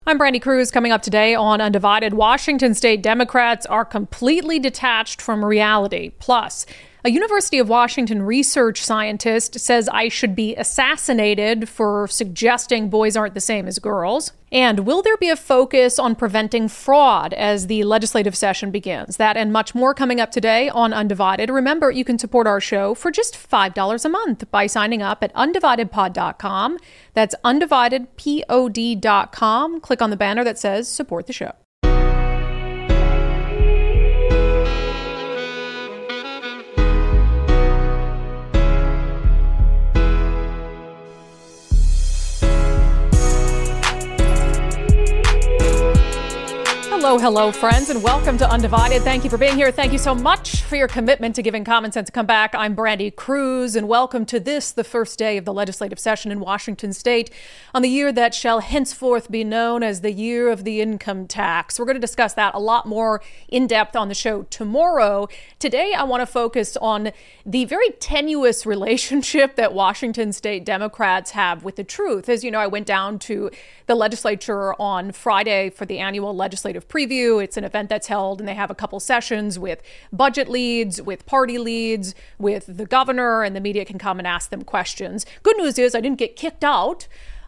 I'm Brandy Cruz. Coming up today on Undivided, Washington State Democrats are completely detached from reality. Plus, a University of Washington research scientist says I should be assassinated for suggesting boys aren't the same as girls. And will there be a focus on preventing fraud as the legislative session begins? That and much more coming up today on Undivided. Remember, you can support our show for just $5 a month by signing up at undividedpod.com. That's undividedpod.com. Click on the banner that says support the show. Hello, friends, and welcome to Undivided. Thank you for being here. Thank you so much for your commitment to giving common sense a comeback. I'm Brandy Cruz, and welcome to this, the first day of the legislative session in Washington State on the year that shall henceforth be known as the year of the income tax. We're going to discuss that a lot more in depth on the show tomorrow. Today, I want to focus on the very tenuous relationship that Washington State Democrats have with the truth. As you know, I went down to the legislature on Friday for the annual legislative preview. It's an event that's held, and they have a couple sessions with budget leads, with party leads, with the governor, and the media can come and ask them questions. Good news is I didn't get kicked out.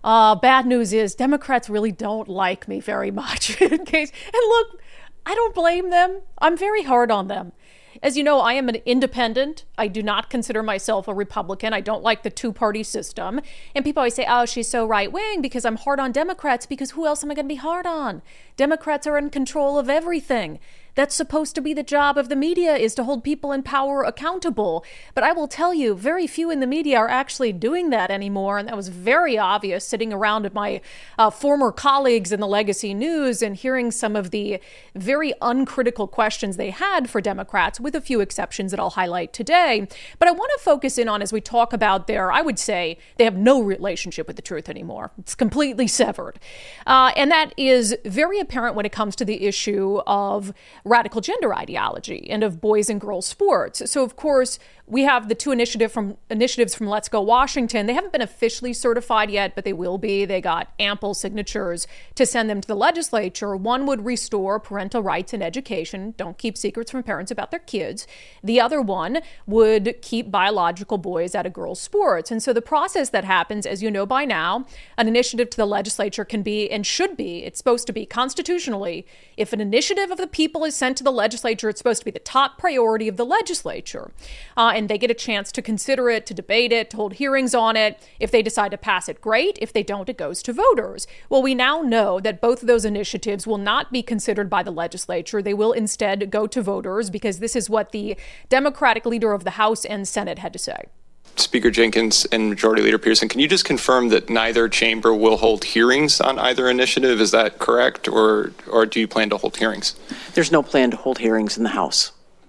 Bad news is Democrats really don't like me very much. And look, I don't blame them. I'm very hard on them. As you know, I am an independent. I do not consider myself a Republican. I don't like the two-party system. And people always say, oh, she's so right-wing because I'm hard on Democrats, because who else am I going to be hard on? Democrats are in control of everything. That's supposed to be the job of the media, is to hold people in power accountable. But I will tell you, very few in the media are actually doing that anymore. And that was very obvious sitting around at my former colleagues in the Legacy News and hearing some of the very uncritical questions they had for Democrats, with a few exceptions that I'll highlight today. But I want to focus in on, as we talk about I would say they have no relationship with the truth anymore. It's completely severed. And that is very apparent when it comes to the issue of radical gender ideology and of boys and girls sports. So, of course, we have the two initiatives from Let's Go Washington. They haven't been officially certified yet, but they will be. They got ample signatures to send them to the legislature. One would restore parental rights in education. Don't keep secrets from parents about their kids. The other one would keep biological boys out of girls' sports. And so the process that happens, as you know by now, an initiative to the legislature can be and should be, it's supposed to be constitutionally, if an initiative of the people is sent to the legislature, it's supposed to be the top priority of the legislature. And they get a chance to consider it, to debate it, to hold hearings on it. If they decide to pass it, great. If they don't, it goes to voters. Well, we now know that both of those initiatives will not be considered by the legislature. They will instead go to voters, because this is what the Democratic leader of the House and Senate had to say. Speaker Jenkins and Majority Leader Pearson, can you just confirm that neither chamber will hold hearings on either initiative? Is that correct, or do you plan to hold hearings? There's no plan to hold hearings in the House.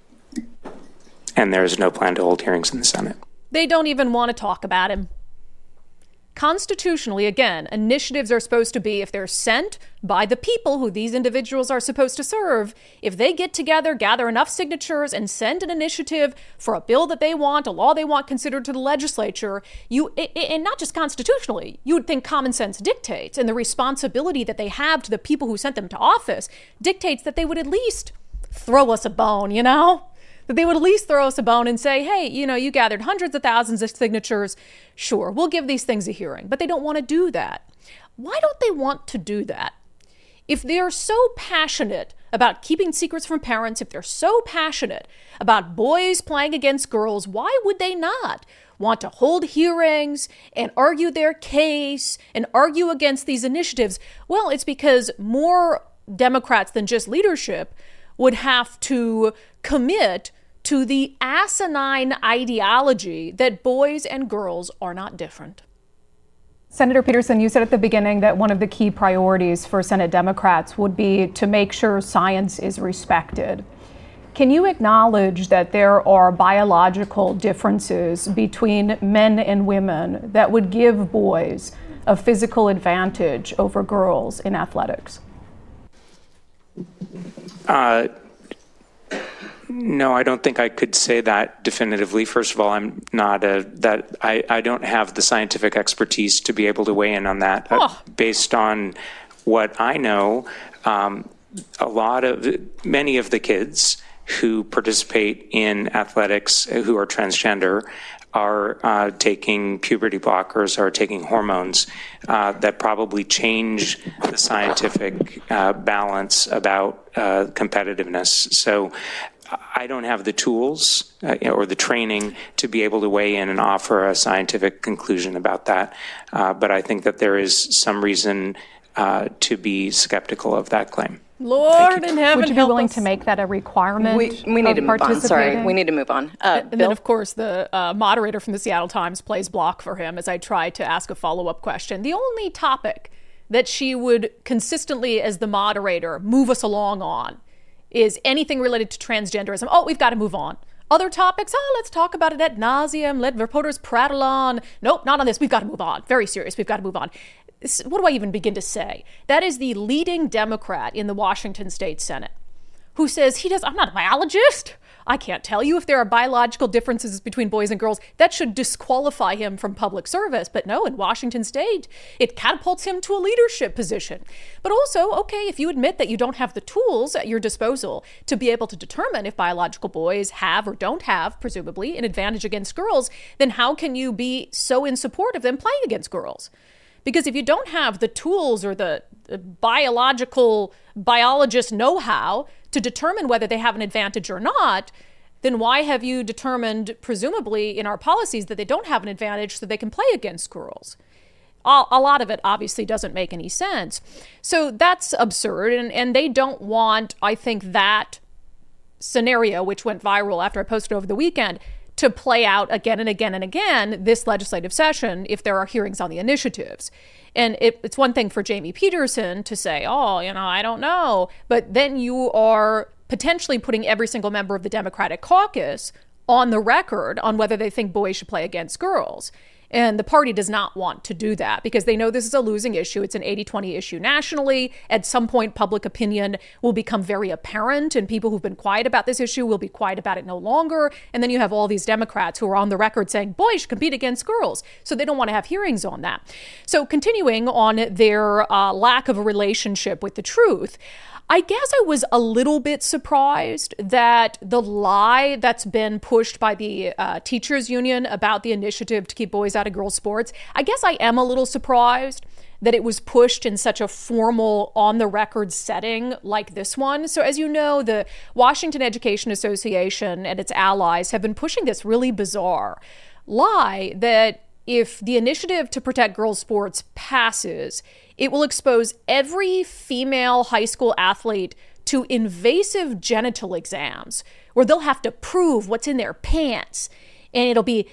And there's no plan to hold hearings in the Senate. They don't even want to talk about him. Constitutionally, again, initiatives are supposed to be, if they're sent by the people who these individuals are supposed to serve, if they get together, gather enough signatures, and send an initiative for a bill that they want, a law they want considered to the legislature, and not just constitutionally, you would think common sense dictates, and the responsibility that they have to the people who sent them to office dictates that they would at least throw us a bone, you know? That they would at least throw us a bone and say, hey, you gathered hundreds of thousands of signatures. Sure, we'll give these things a hearing. But they don't want to do that. Why don't they want to do that? If they're so passionate about keeping secrets from parents, if they're so passionate about boys playing against girls, why would they not want to hold hearings and argue their case and argue against these initiatives? Well, it's because more Democrats than just leadership would have to commit to the asinine ideology that boys and girls are not different. Senator Peterson, you said at the beginning that one of the key priorities for Senate Democrats would be to make sure science is respected. Can you acknowledge that there are biological differences between men and women that would give boys a physical advantage over girls in athletics? No, I don't think I could say that definitively. First of all, I'm not I don't have the scientific expertise to be able to weigh in on that. Based on what I know, many of the kids who participate in athletics who are transgender are taking puberty blockers or taking hormones that probably change the scientific balance about competitiveness. So I don't have the tools or the training to be able to weigh in and offer a scientific conclusion about that. But I think that there is some reason to be skeptical of that claim. Lord in heaven, would you be willing to make that a requirement? We need to move on. Sorry, we need to move on. And then, of course, the moderator from the Seattle Times plays block for him as I try to ask a follow-up question. The only topic that she would consistently, as the moderator, move us along on is anything related to transgenderism. Oh, we've got to move on. Other topics, let's talk about it ad nauseum. Let reporters prattle on. Nope, not on this. We've got to move on. Very serious. We've got to move on. What do I even begin to say? That is the leading Democrat in the Washington State Senate who says I'm not a biologist. I can't tell you if there are biological differences between boys and girls. That should disqualify him from public service. But no, in Washington State, it catapults him to a leadership position. But also, okay, if you admit that you don't have the tools at your disposal to be able to determine if biological boys have or don't have, presumably, an advantage against girls, then how can you be so in support of them playing against girls? Because if you don't have the tools or the biologist know-how to determine whether they have an advantage or not, then why have you determined, presumably in our policies, that they don't have an advantage so they can play against girls? A lot of it obviously doesn't make any sense. So that's absurd. And they don't want, I think, that scenario, which went viral after I posted over the weekend, to play out again and again and again this legislative session if there are hearings on the initiatives. And it's one thing for Jamie Peterson to say, I don't know. But then you are potentially putting every single member of the Democratic caucus on the record on whether they think boys should play against girls. And the party does not want to do that because they know this is a losing issue. It's an 80-20 issue nationally. At some point, public opinion will become very apparent, and people who've been quiet about this issue will be quiet about it no longer. And then you have all these Democrats who are on the record saying boys should compete against girls. So they don't want to have hearings on that. So continuing on their lack of a relationship with the truth, I guess I was a little bit surprised that the lie that's been pushed by the teachers union about the initiative to keep boys out of girls' sports, I guess I am a little surprised that it was pushed in such a formal, on-the-record setting like this one. So as you know, the Washington Education Association and its allies have been pushing this really bizarre lie that if the initiative to protect girls' sports passes, it will expose every female high school athlete to invasive genital exams where they'll have to prove what's in their pants. And it'll be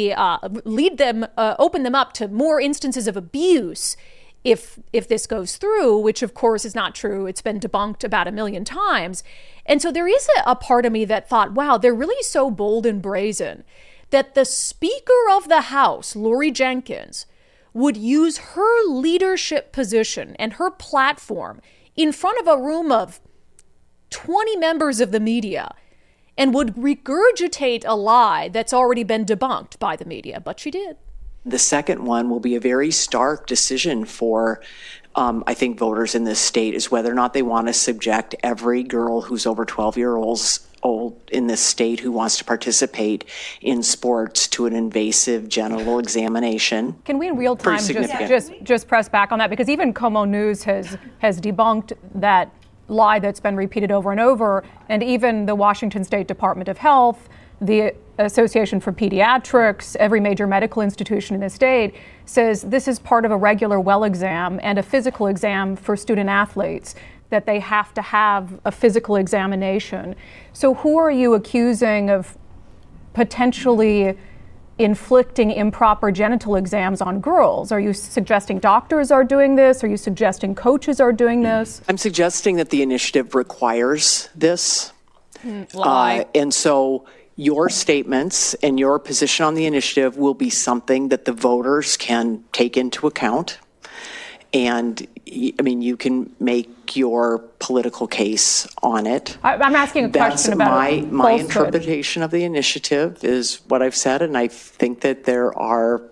open them up to more instances of abuse if this goes through, which of course is not true. It's been debunked about 1 million times. And so there is a part of me that thought, wow, they're really so bold and brazen that the Speaker of the House, Lori Jenkins, would use her leadership position and her platform in front of a room of 20 members of the media and would regurgitate a lie that's already been debunked by the media, but she did. The second one will be a very stark decision for, I think, voters in this state, is whether or not they want to subject every girl who's over 12 years old in this state who wants to participate in sports to an invasive genital examination. Can we in real time just press back on that? Because even Como News has debunked that lie that's been repeated over and over, and even the Washington State Department of Health, the Association for Pediatrics, every major medical institution in the state says this is part of a regular well exam and a physical exam for student athletes, that they have to have a physical examination. So who are you accusing of potentially inflicting improper genital exams on girls? Are you suggesting doctors are doing this? Are you suggesting coaches are doing this? I'm suggesting that the initiative requires this. And so your statements and your position on the initiative will be something that the voters can take into account. And I mean, you can make your political case on it. I'm asking a question about my interpretation of the initiative is what I've said, and I think that there are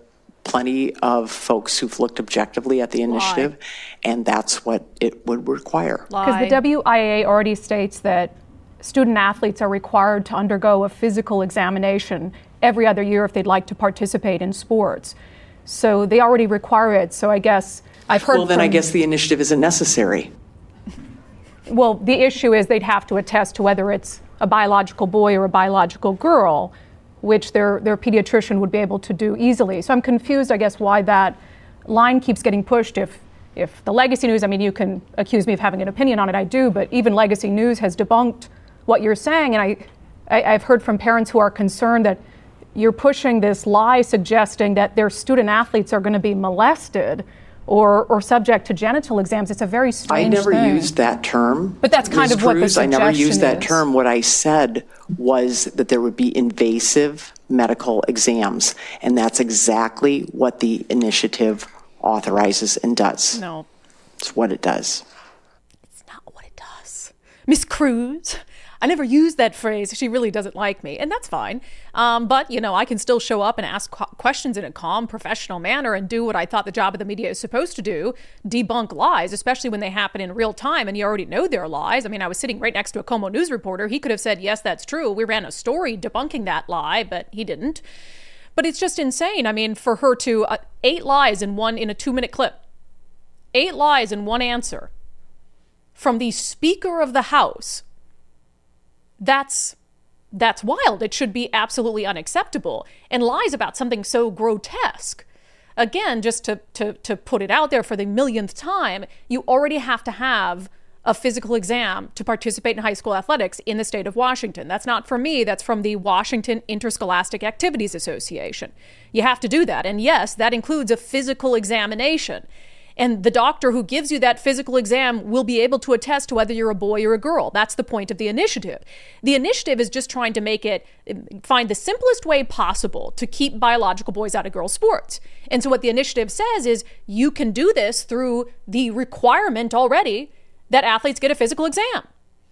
plenty of folks who've looked objectively at the initiative, and that's what it would require. Because the WIAA already states that student athletes are required to undergo a physical examination every other year if they'd like to participate in sports. So they already require it. So I guess I've heard. Well, then I guess the initiative isn't necessary. Well, the issue is they'd have to attest to whether it's a biological boy or a biological girl, which their pediatrician would be able to do easily. So I'm confused, I guess, why that line keeps getting pushed. If the Legacy News, I mean, you can accuse me of having an opinion on it, I do, but even Legacy News has debunked what you're saying. And I've heard from parents who are concerned that you're pushing this lie suggesting that their student athletes are going to be molested or subject to genital exams. It's a very strange thing. I never used that term. But that's kind of what the suggestion is. I never used that term. What I said was that there would be invasive medical exams, and that's exactly what the initiative authorizes and does. No. It's what it does. It's not what it does. Ms. Cruz, I never used that phrase. She really doesn't like me, and that's fine. But, you know, I can still show up and ask questions in a calm, professional manner and do what I thought the job of the media is supposed to do, debunk lies, especially when they happen in real time and you already know they're lies. I mean, I was sitting right next to a Como News reporter. He could have said, yes, that's true. We ran a story debunking that lie, but he didn't. But it's just insane. I mean, for her to 8 lies in a 2-minute clip, 8 lies in one answer from the Speaker of the House. That's wild. It should be absolutely unacceptable. And lies about something so grotesque. Again, just to put it out there for the millionth time, you already have to have a physical exam to participate in high school athletics in the state of Washington. That's not from me. That's from the Washington Interscholastic Activities Association. You have to do that. And yes, that includes a physical examination. And the doctor who gives you that physical exam will be able to attest to whether you're a boy or a girl. That's the point of the initiative. The initiative is just trying to find the simplest way possible to keep biological boys out of girls' sports. And so what the initiative says is you can do this through the requirement already that athletes get a physical exam.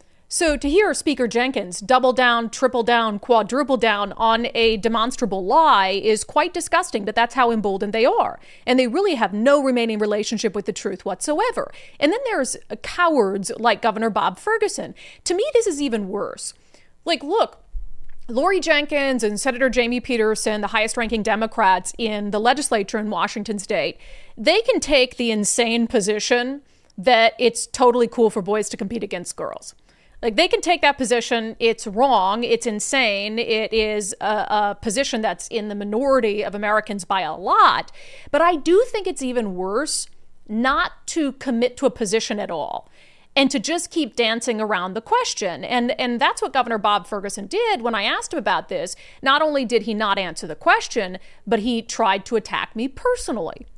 So to hear Speaker Jenkins double down, triple down, quadruple down on a demonstrable lie is quite disgusting, but that's how emboldened they are. And they really have no remaining relationship with the truth whatsoever. And then there's cowards like Governor Bob Ferguson. To me, this is even worse. Like, look, Lori Jenkins and Senator Jamie Peterson, the highest-ranking Democrats in the legislature in Washington state, they can take the insane position that it's totally cool for boys to compete against girls. Like, they can take that position. It's wrong. It's insane. It is a position that's in the minority of Americans by a lot. But I do think it's even worse not to commit to a position at all and to just keep dancing around the question. And that's what Governor Bob Ferguson did when I asked him about this. Not only did he not answer the question, but he tried to attack me personally.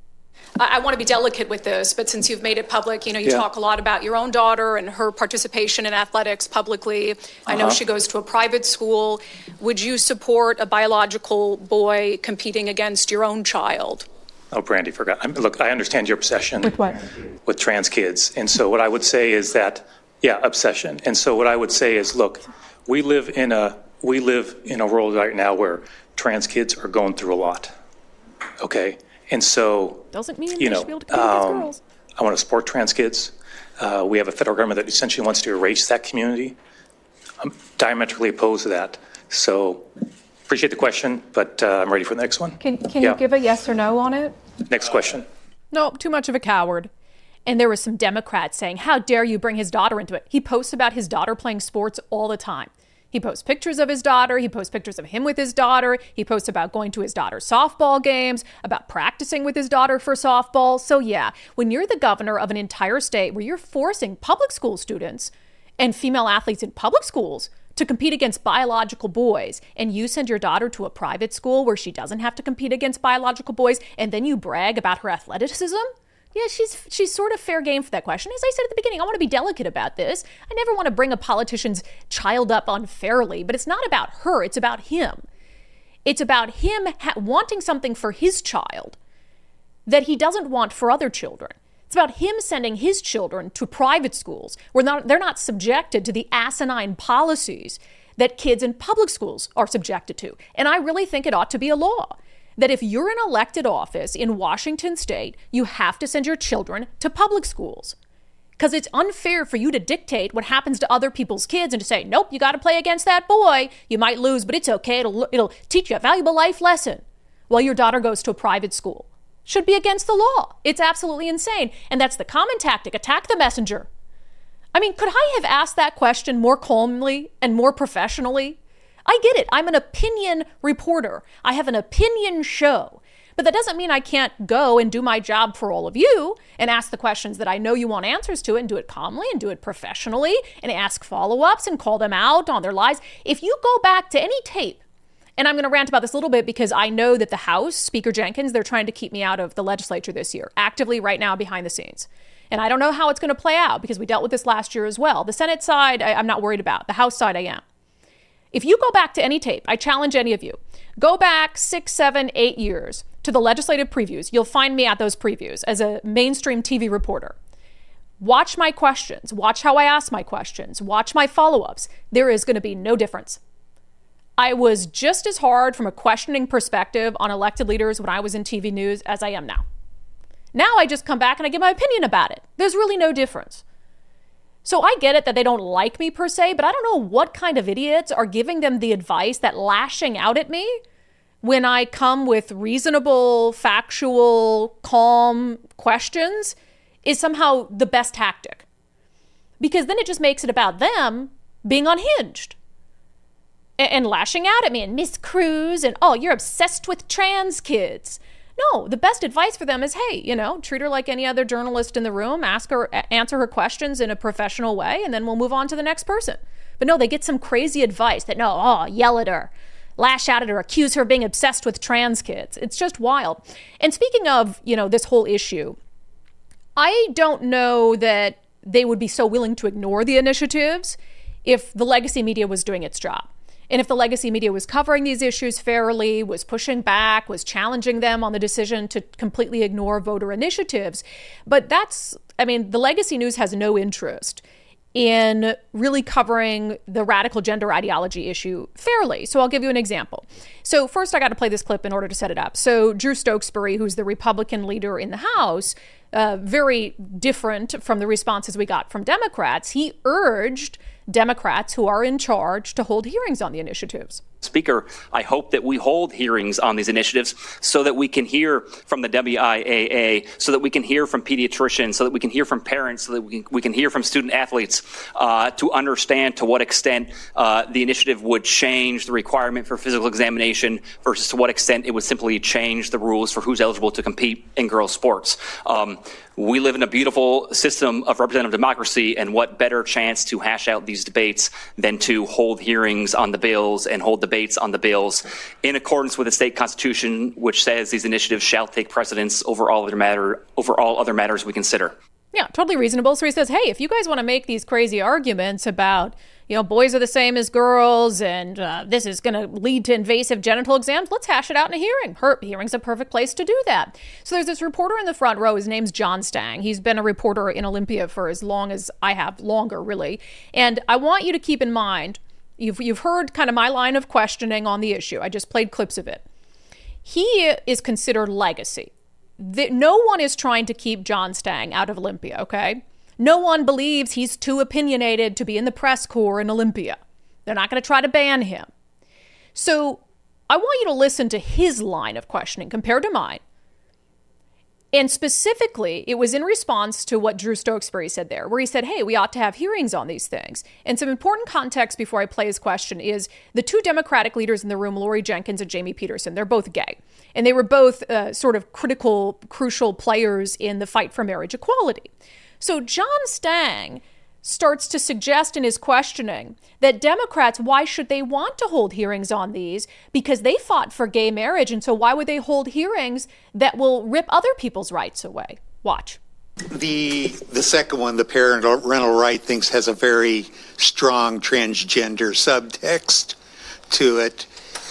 I want to be delicate with this, but since you've made it public, you talk a lot about your own daughter and her participation in athletics publicly. I know she goes to a private school. Would you support a biological boy competing against your own child? Oh, Brandy, forgot. Look, I understand your obsession. With what? With trans kids. And so what I would say is that, obsession. And so what I would say is, look, we live in a world right now where trans kids are going through a lot. Okay? And so, doesn't mean they should be able to compete against girls. I want to support trans kids. We have a federal government that essentially wants to erase that community. I'm diametrically opposed to that. So, appreciate the question, but I'm ready for the next one. Can you give a yes or no on it? Next question. No, too much of a coward. And there was some Democrats saying, how dare you bring his daughter into it? He posts about his daughter playing sports all the time. He posts pictures of his daughter. He posts pictures of him with his daughter. He posts about going to his daughter's softball games, about practicing with his daughter for softball. So yeah, when you're the governor of an entire state where you're forcing public school students and female athletes in public schools to compete against biological boys, and you send your daughter to a private school where she doesn't have to compete against biological boys, and then you brag about her athleticism? Yeah, she's sort of fair game for that question. As I said at the beginning, I want to be delicate about this. I never want to bring a politician's child up unfairly, but it's not about her. It's about him. It's about him wanting something for his child that he doesn't want for other children. It's about him sending his children to private schools where they're not subjected to the asinine policies that kids in public schools are subjected to. And I really think it ought to be a law that if you're in elected office in Washington state, you have to send your children to public schools. Because it's unfair for you to dictate what happens to other people's kids and to say, nope, you got to play against that boy. You might lose, but it's okay. It'll teach you a valuable life lesson while your daughter goes to a private school. Should be against the law. It's absolutely insane. And that's the common tactic. Attack the messenger. I mean, could I have asked that question more calmly and more professionally? I get it. I'm an opinion reporter. I have an opinion show. But that doesn't mean I can't go and do my job for all of you and ask the questions that I know you want answers to and do it calmly and do it professionally and ask follow-ups and call them out on their lies. If you go back to any tape, and I'm going to rant about this a little bit because I know that the House, Speaker Jenkins, they're trying to keep me out of the legislature this year, actively right now behind the scenes. And I don't know how it's going to play out because we dealt with this last year as well. The Senate side, I'm not worried about. The House side, I am. If you go back to any tape, I challenge any of you, go back 6, 7, 8 years to the legislative previews. You'll find me at those previews as a mainstream TV reporter. Watch my questions. Watch how I ask my questions. Watch my follow-ups. There is going to be no difference. I was just as hard from a questioning perspective on elected leaders when I was in TV news as I am now. Now I just come back and I give my opinion about it. There's really no difference. So I get it that they don't like me per se, but I don't know what kind of idiots are giving them the advice that lashing out at me when I come with reasonable, factual, calm questions is somehow the best tactic. Because then it just makes it about them being unhinged and lashing out at me and Miss Cruz and, oh, you're obsessed with trans kids. No, the best advice for them is, hey, treat her like any other journalist in the room, answer her questions in a professional way, and then we'll move on to the next person. But no, they get some crazy advice that, yell at her, lash out at her, accuse her of being obsessed with trans kids. It's just wild. And speaking of, this whole issue, I don't know that they would be so willing to ignore the initiatives if the legacy media was doing its job. And if the legacy media was covering these issues fairly, was pushing back, was challenging them on the decision to completely ignore voter initiatives. But the legacy news has no interest in really covering the radical gender ideology issue fairly. So I'll give you an example. So first, I got to play this clip in order to set it up. So Drew Stokesbury, who's the Republican leader in the House, very different from the responses we got from Democrats, he urged Democrats who are in charge to hold hearings on the initiatives. Speaker, I hope that we hold hearings on these initiatives so that we can hear from the WIAA, so that we can hear from pediatricians, so that we can hear from parents, so that we can hear from student athletes to understand to what extent the initiative would change the requirement for physical examination versus to what extent it would simply change the rules for who's eligible to compete in girls' sports. We live in a beautiful system of representative democracy, and what better chance to hash out these debates than to hold hearings on the bills and hold debates on the bills in accordance with the state constitution, which says these initiatives shall take precedence over all other matters we consider. Yeah, totally reasonable. So he says, hey, if you guys want to make these crazy arguments about, boys are the same as girls and this is going to lead to invasive genital exams, let's hash it out in a hearing. Hearing's a perfect place to do that. So there's this reporter in the front row. His name's John Stang. He's been a reporter in Olympia for as long as I have, longer, really. And I want you to keep in mind, you've heard kind of my line of questioning on the issue. I just played clips of it. He is considered legacy. No one is trying to keep John Stang out of Olympia, okay? No one believes he's too opinionated to be in the press corps in Olympia. They're not going to try to ban him. So I want you to listen to his line of questioning compared to mine. And specifically, it was in response to what Drew Stokesbury said there, where he said, hey, we ought to have hearings on these things. And some important context before I play his question is the two Democratic leaders in the room, Lori Jenkins and Jamie Peterson, they're both gay. And they were both sort of crucial players in the fight for marriage equality. So John Stang starts to suggest in his questioning that Democrats, why should they want to hold hearings on these? Because they fought for gay marriage. And so why would they hold hearings that will rip other people's rights away? Watch. The second one, the parental right, thinks has a very strong transgender subtext to it.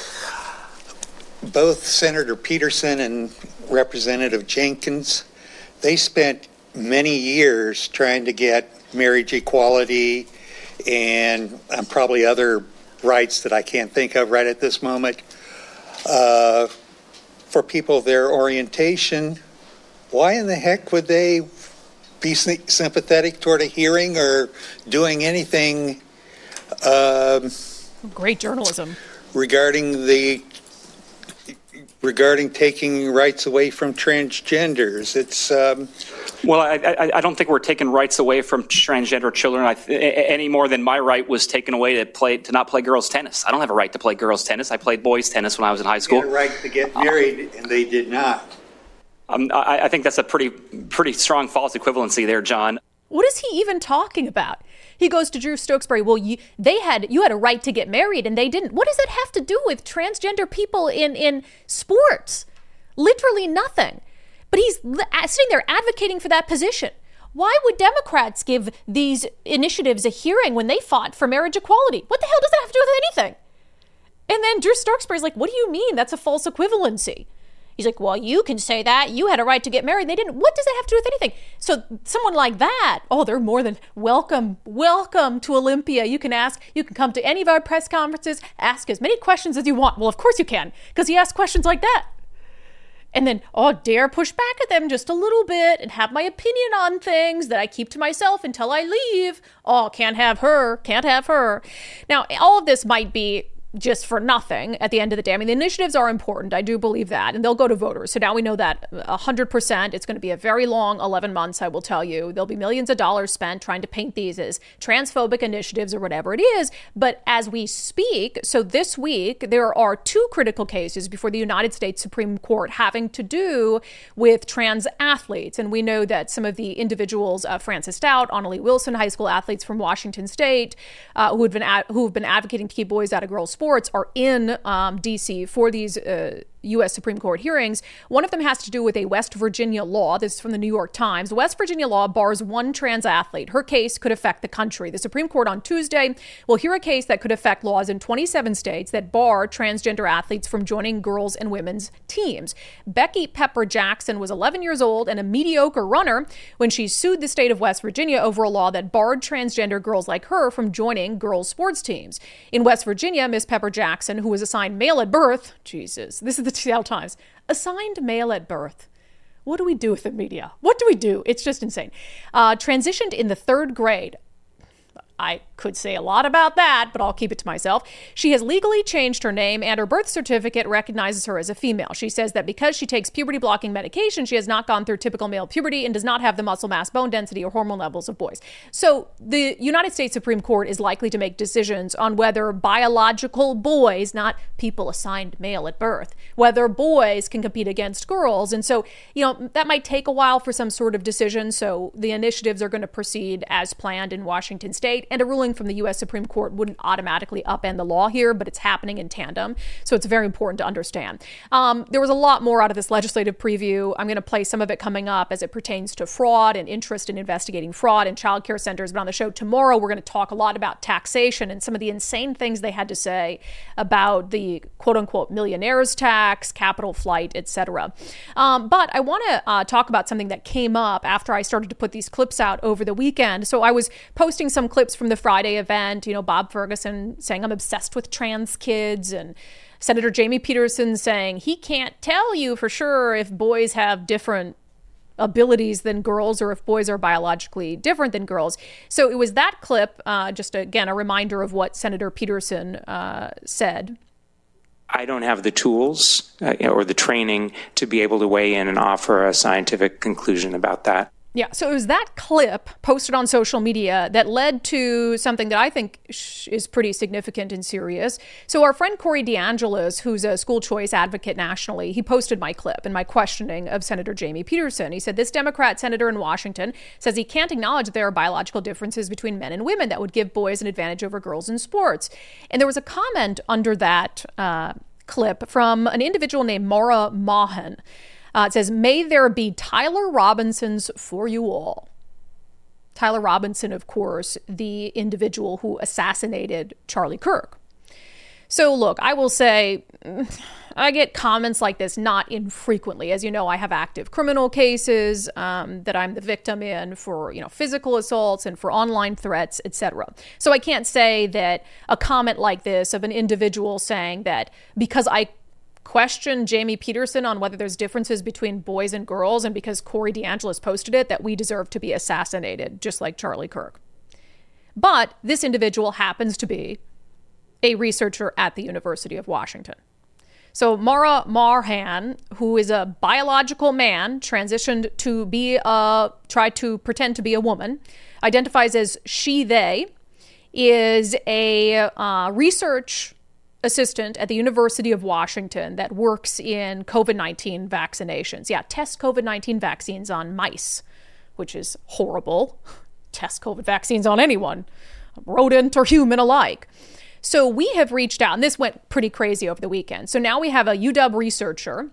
Both Senator Peterson and Representative Jenkins, they spent many years trying to get marriage equality and probably other rights that I can't think of right at this moment for people of their orientation, why in the heck would they be sympathetic toward a hearing or doing anything great journalism regarding taking rights away from transgenders? It's well, I don't think we're taking rights away from transgender children any more than my right was taken away to not play girls' tennis. I don't have a right to play girls' tennis. I played boys' tennis when I was in high school. They had a right to get married, and they did not. I think that's a pretty strong false equivalency there, John. What is he even talking about? He goes to Drew Stokesbury. Well, you had a right to get married and they didn't. What does that have to do with transgender people in sports? Literally nothing. But he's sitting there advocating for that position. Why would Democrats give these initiatives a hearing when they fought for marriage equality? What the hell does that have to do with anything? And then Drew Stokesbury's like, what do you mean? That's a false equivalency. He's like, well, you can say that. You had a right to get married. They didn't. What does that have to do with anything? So someone like that, they're more than welcome. Welcome to Olympia. You can come to any of our press conferences, ask as many questions as you want. Well, of course you can, because he asks questions like that. And then, dare push back at them just a little bit and have my opinion on things that I keep to myself until I leave. Can't have her. Now, all of this might be just for nothing at the end of the day. I mean, the initiatives are important. I do believe that. And they'll go to voters. So now we know that 100%. It's going to be a very long 11 months, I will tell you. There'll be millions of dollars spent trying to paint these as transphobic initiatives or whatever it is. But as we speak, so this week, there are 2 critical cases before the United States Supreme Court having to do with trans athletes. And we know that some of the individuals, Francis Stout, Annalie Wilson, high school athletes from Washington State, who have been advocating to keep boys out of girls' sports, are in D.C. for these U.S. Supreme Court hearings. One of them has to do with a West Virginia law. This is from the New York Times. The West Virginia law bars one trans athlete. Her case could affect the country. The Supreme Court on Tuesday will hear a case that could affect laws in 27 states that bar transgender athletes from joining girls' and women's teams. Becky Pepper Jackson was 11 years old and a mediocre runner when she sued the state of West Virginia over a law that barred transgender girls like her from joining girls' sports teams. In West Virginia, Miss Pepper Jackson, who was assigned male at birth, Jesus, this is the Seattle Times, assigned male at birth. What do we do with the media? What do we do? It's just insane. Transitioned in the 3rd grade. I could say a lot about that, but I'll keep it to myself. She has legally changed her name, and her birth certificate recognizes her as a female. She says that because she takes puberty-blocking medication, she has not gone through typical male puberty and does not have the muscle mass, bone density, or hormone levels of boys. So the United States Supreme Court is likely to make decisions on whether biological boys, not people assigned male at birth, whether boys can compete against girls. And so, that might take a while for some sort of decision. So the initiatives are going to proceed as planned in Washington State. And a ruling from the U.S. Supreme Court wouldn't automatically upend the law here, but it's happening in tandem. So it's very important to understand. There was a lot more out of this legislative preview. I'm going to play some of it coming up as it pertains to fraud and interest in investigating fraud in child care centers. But on the show tomorrow, we're going to talk a lot about taxation and some of the insane things they had to say about the quote-unquote millionaires tax, capital flight, etc. But I want to talk about something that came up after I started to put these clips out over the weekend. So I was posting some clips from the Friday event, Bob Ferguson saying I'm obsessed with trans kids, and Senator Jamie Peterson saying he can't tell you for sure if boys have different abilities than girls or if boys are biologically different than girls. So it was that clip, just again, a reminder of what Senator Peterson said. I don't have the tools or the training to be able to weigh in and offer a scientific conclusion about that. Yeah, so it was that clip posted on social media that led to something that I think is pretty significant and serious. So our friend Corey DeAngelis, who's a school choice advocate nationally, he posted my clip and my questioning of Senator Jamie Peterson. He said, this Democrat senator in Washington says he can't acknowledge that there are biological differences between men and women that would give boys an advantage over girls in sports. And there was a comment under that clip from an individual named Mara Mahan. It says, may there be Tyler Robinsons for you all. Tyler Robinson, of course, the individual who assassinated Charlie Kirk. So look, I will say, I get comments like this not infrequently. As you know, I have active criminal cases that I'm the victim in for, physical assaults and for online threats, etc. So I can't say that a comment like this of an individual saying that because I question Jamie Peterson on whether there's differences between boys and girls, and because Corey DeAngelis posted it, that we deserve to be assassinated, just like Charlie Kirk. But this individual happens to be a researcher at the University of Washington. So Mara Marhan, who is a biological man, transitioned to tried to pretend to be a woman, identifies as she, they, is a research assistant at the University of Washington that works in COVID-19 vaccinations. Yeah, test COVID-19 vaccines on mice, which is horrible. Test COVID vaccines on anyone, rodent or human alike. So we have reached out, and this went pretty crazy over the weekend. So now we have a UW researcher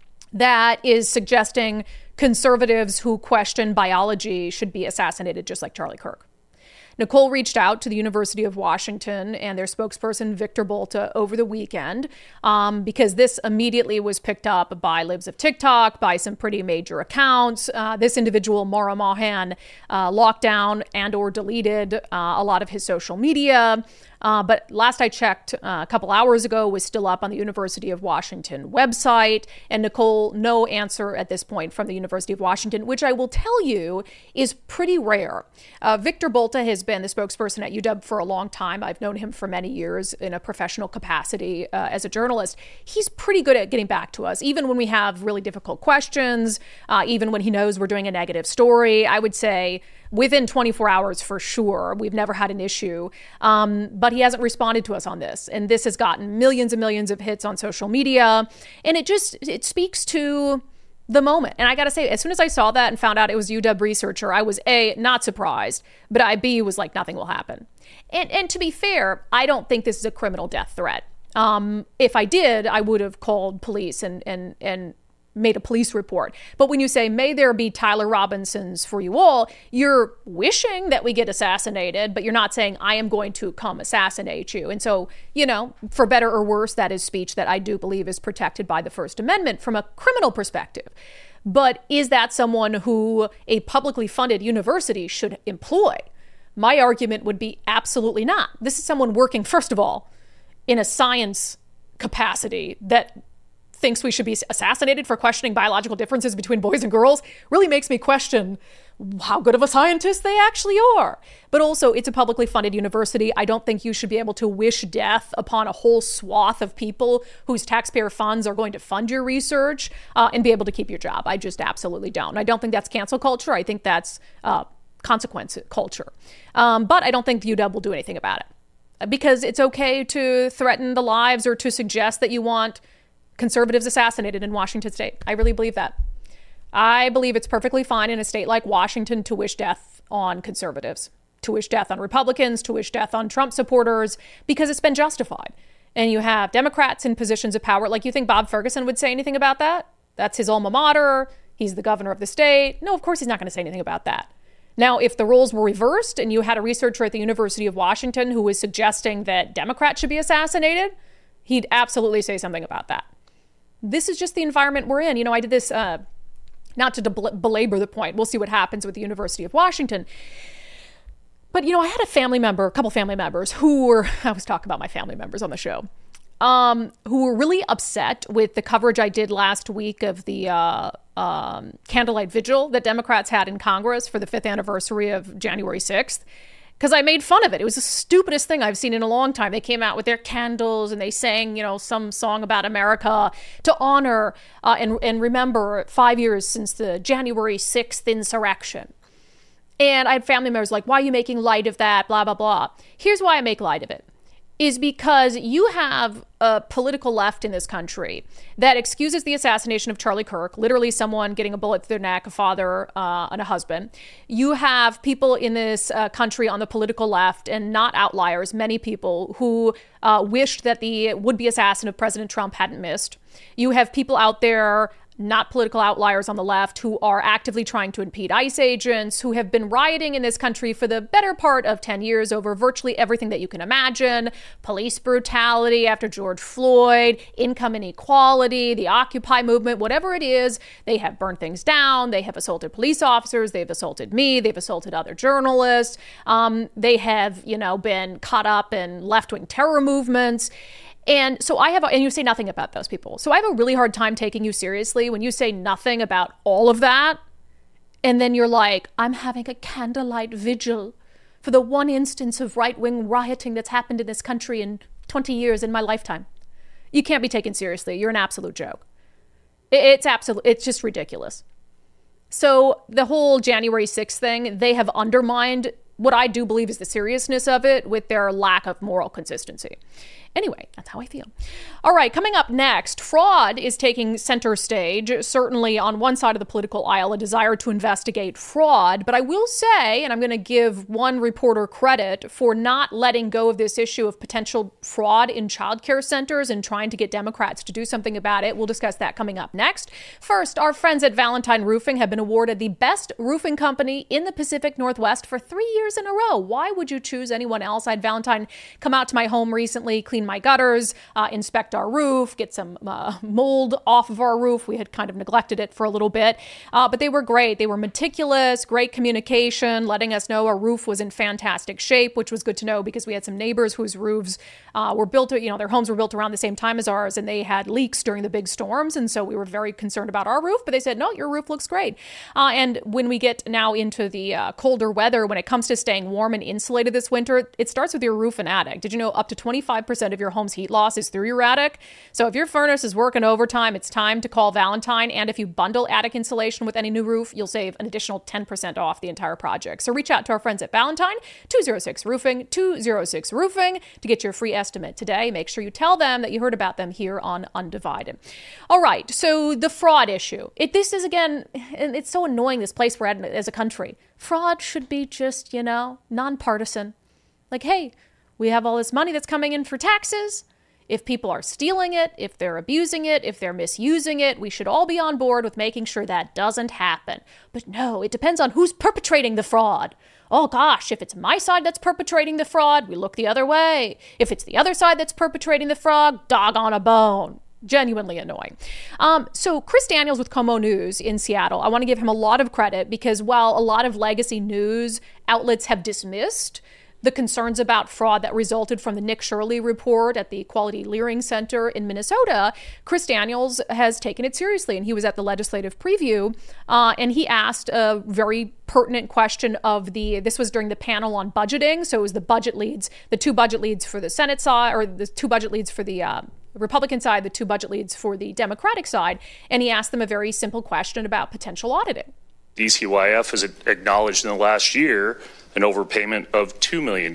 that is suggesting conservatives who question biology should be assassinated just like Charlie Kirk. Nicole reached out to the University of Washington and their spokesperson, Victor Bolta, over the weekend because this immediately was picked up by Libs of TikTok, by some pretty major accounts. This individual, Mara Mahan, locked down and or deleted a lot of his social media. But last I checked a couple hours ago, was still up on the University of Washington website. And Nicole, no answer at this point from the University of Washington, which I will tell you is pretty rare. Victor Bolta has been the spokesperson at UW for a long time. I've known him for many years in a professional capacity as a journalist. He's pretty good at getting back to us, even when we have really difficult questions, even when he knows we're doing a negative story. I would say within 24 hours for sure. We've never had an issue. But he hasn't responded to us on this. And this has gotten millions and millions of hits on social media. And it speaks to the moment. And I got to say, as soon as I saw that and found out it was UW researcher, I was A, not surprised, but I, B, was like, nothing will happen. And to be fair, I don't think this is a criminal death threat. If I did, I would have called police and made a police report. But when you say, may there be Tyler Robinsons for you all, you're wishing that we get assassinated, but you're not saying, I am going to come assassinate you. And so, for better or worse, that is speech that I do believe is protected by the First Amendment from a criminal perspective. But is that someone who a publicly funded university should employ? My argument would be absolutely not. This is someone working, first of all, in a science capacity that thinks we should be assassinated for questioning biological differences between boys and girls. Really makes me question how good of a scientist they actually are. But also, it's a publicly funded university. I don't think you should be able to wish death upon a whole swath of people whose taxpayer funds are going to fund your research and be able to keep your job. I just absolutely don't. I don't think that's cancel culture. I think that's consequence culture. But I don't think UW will do anything about it because it's okay to threaten the lives or to suggest that you want conservatives assassinated in Washington state. I really believe that. I believe it's perfectly fine in a state like Washington to wish death on conservatives, to wish death on Republicans, to wish death on Trump supporters, because it's been justified. And you have Democrats in positions of power. Like, you think Bob Ferguson would say anything about that? That's his alma mater. He's the governor of the state. No, of course he's not going to say anything about that. Now, if the roles were reversed and you had a researcher at the University of Washington who was suggesting that Democrats should be assassinated, he'd absolutely say something about that. This is just the environment we're in. I did this, not to belabor the point. We'll see what happens with the University of Washington. But, I had a couple family members who were, I always talk about my family members on the show, who were really upset with the coverage I did last week of the candlelight vigil that Democrats had in Congress for the 5th anniversary of January 6th. Because I made fun of it. It was the stupidest thing I've seen in a long time. They came out with their candles and they sang, some song about America to honor and remember 5 years since the January 6th insurrection. And I had family members like, why are you making light of that? Blah, blah, blah. Here's why I make light of it. Is because you have a political left in this country that excuses the assassination of Charlie Kirk, literally someone getting a bullet through their neck, a father and a husband. You have people in this country on the political left, and not outliers, many people who wished that the would-be assassin of President Trump hadn't missed. You have people out there, not political outliers on the left, who are actively trying to impede ICE agents, who have been rioting in this country for the better part of 10 years over virtually everything that you can imagine. Police brutality after George Floyd, income inequality, the Occupy movement, whatever it is. They have burned things down. They have assaulted police officers. They've assaulted me. They've assaulted other journalists. They have, been caught up in left-wing terror movements. And so and you say nothing about those people. So I have a really hard time taking you seriously when you say nothing about all of that. And then you're like, I'm having a candlelight vigil for the one instance of right-wing rioting that's happened in this country in 20 years in my lifetime. You can't be taken seriously. You're an absolute joke. It's just ridiculous. So the whole January 6th thing, they have undermined what I do believe is the seriousness of it with their lack of moral consistency. Anyway, that's how I feel. All right, coming up next, fraud is taking center stage. Certainly on one side of the political aisle, a desire to investigate fraud. But I will say, and I'm going to give one reporter credit for not letting go of this issue of potential fraud in childcare centers and trying to get Democrats to do something about it. We'll discuss that coming up next. First, our friends at Valentine Roofing have been awarded the best roofing company in the Pacific Northwest for 3 years in a row. Why would you choose anyone else? I had Valentine come out to my home recently, clean my gutters, inspect our roof, get some mold off of our roof. We had kind of neglected it for a little bit, but they were great. They were meticulous, great communication, letting us know our roof was in fantastic shape, which was good to know because we had some neighbors whose roofs were built, their homes were built around the same time as ours, and they had leaks during the big storms. And so we were very concerned about our roof, but they said, no, your roof looks great. And when we get now into the colder weather, when it comes to staying warm and insulated this winter, it starts with your roof and attic. Did you know up to 25% of your home's heat loss is through your attic? So if your furnace is working overtime, it's time to call Valentine. And if you bundle attic insulation with any new roof, you'll save an additional 10% off the entire project. So reach out to our friends at Valentine, 206-ROOFING, 206-ROOFING to get your free estimate today. Make sure you tell them that you heard about them here on Undivided. All right, so the fraud issue. This is, again, and it's so annoying, this place we're at as a country. Fraud should be just, nonpartisan. Like, hey, we have all this money that's coming in for taxes. If people are stealing it, if they're abusing it, if they're misusing it, we should all be on board with making sure that doesn't happen. But no, it depends on who's perpetrating the fraud. Oh gosh, if it's my side that's perpetrating the fraud, we look the other way. If it's the other side that's perpetrating the fraud, dog on a bone. Genuinely annoying. So Chris Daniels with KOMO News in Seattle, I want to give him a lot of credit because while a lot of legacy news outlets have dismissed the concerns about fraud that resulted from the Nick Shirley report at the Quality Learning Center in Minnesota, Chris Daniels has taken it seriously. And he was at the legislative preview and he asked a very pertinent question this was during the panel on budgeting. So it was the two budget leads for the Senate side, or the two budget leads for the Republican side, the two budget leads for the Democratic side. And he asked them a very simple question about potential auditing. DCYF has acknowledged in the last year an overpayment of $2 million.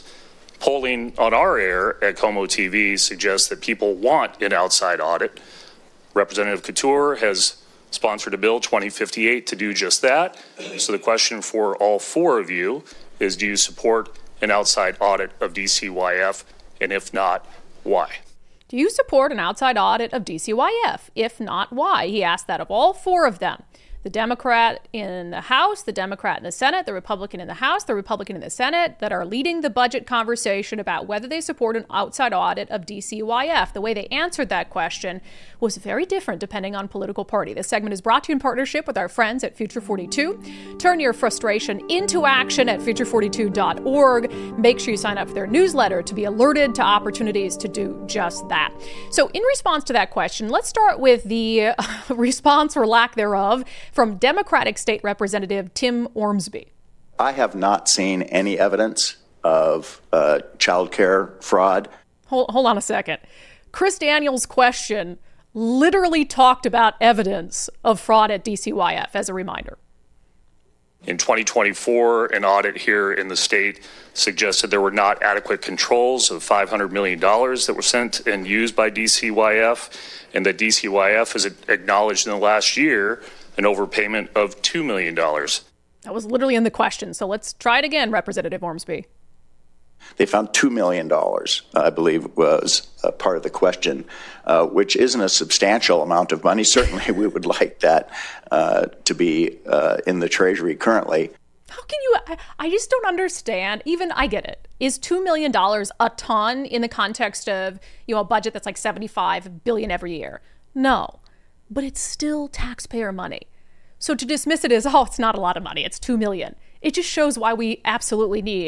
Polling on our air at KOMO TV suggests that people want an outside audit. Representative Couture has sponsored a bill 2058 to do just that. So the question for all four of you is, do you support an outside audit of DCYF? And if not, why? Do you support an outside audit of DCYF? If not, why? He asked that of all four of them. The Democrat in the House, the Democrat in the Senate, the Republican in the House, the Republican in the Senate that are leading the budget conversation about whether they support an outside audit of DCYF. The way they answered that question was very different depending on political party. This segment is brought to you in partnership with our friends at Future 42. Turn your frustration into action at future42.org. Make sure you sign up for their newsletter to be alerted to opportunities to do just that. So in response to that question, let's start with the response or lack thereof from Democratic State Representative Tim Ormsby. I have not seen any evidence of child care fraud. Hold on a second. Chris Daniels' question literally talked about evidence of fraud at DCYF, as a reminder. In 2024, an audit here in the state suggested there were not adequate controls of $500 million that were sent and used by DCYF, and that DCYF has acknowledged in the last year an overpayment of $2 million. That was literally in the question. So let's try it again, Representative Ormsby. They found $2 million, I believe, was part of the question, which isn't a substantial amount of money. Certainly, we would like that to be in the Treasury currently. How can you? I just don't understand. Even I get it. Is $2 million a ton in the context of a budget that's like $75 billion every year? No, but it's still taxpayer money. So to dismiss it as, it's not a lot of money, it's $2 million. It just shows why we absolutely need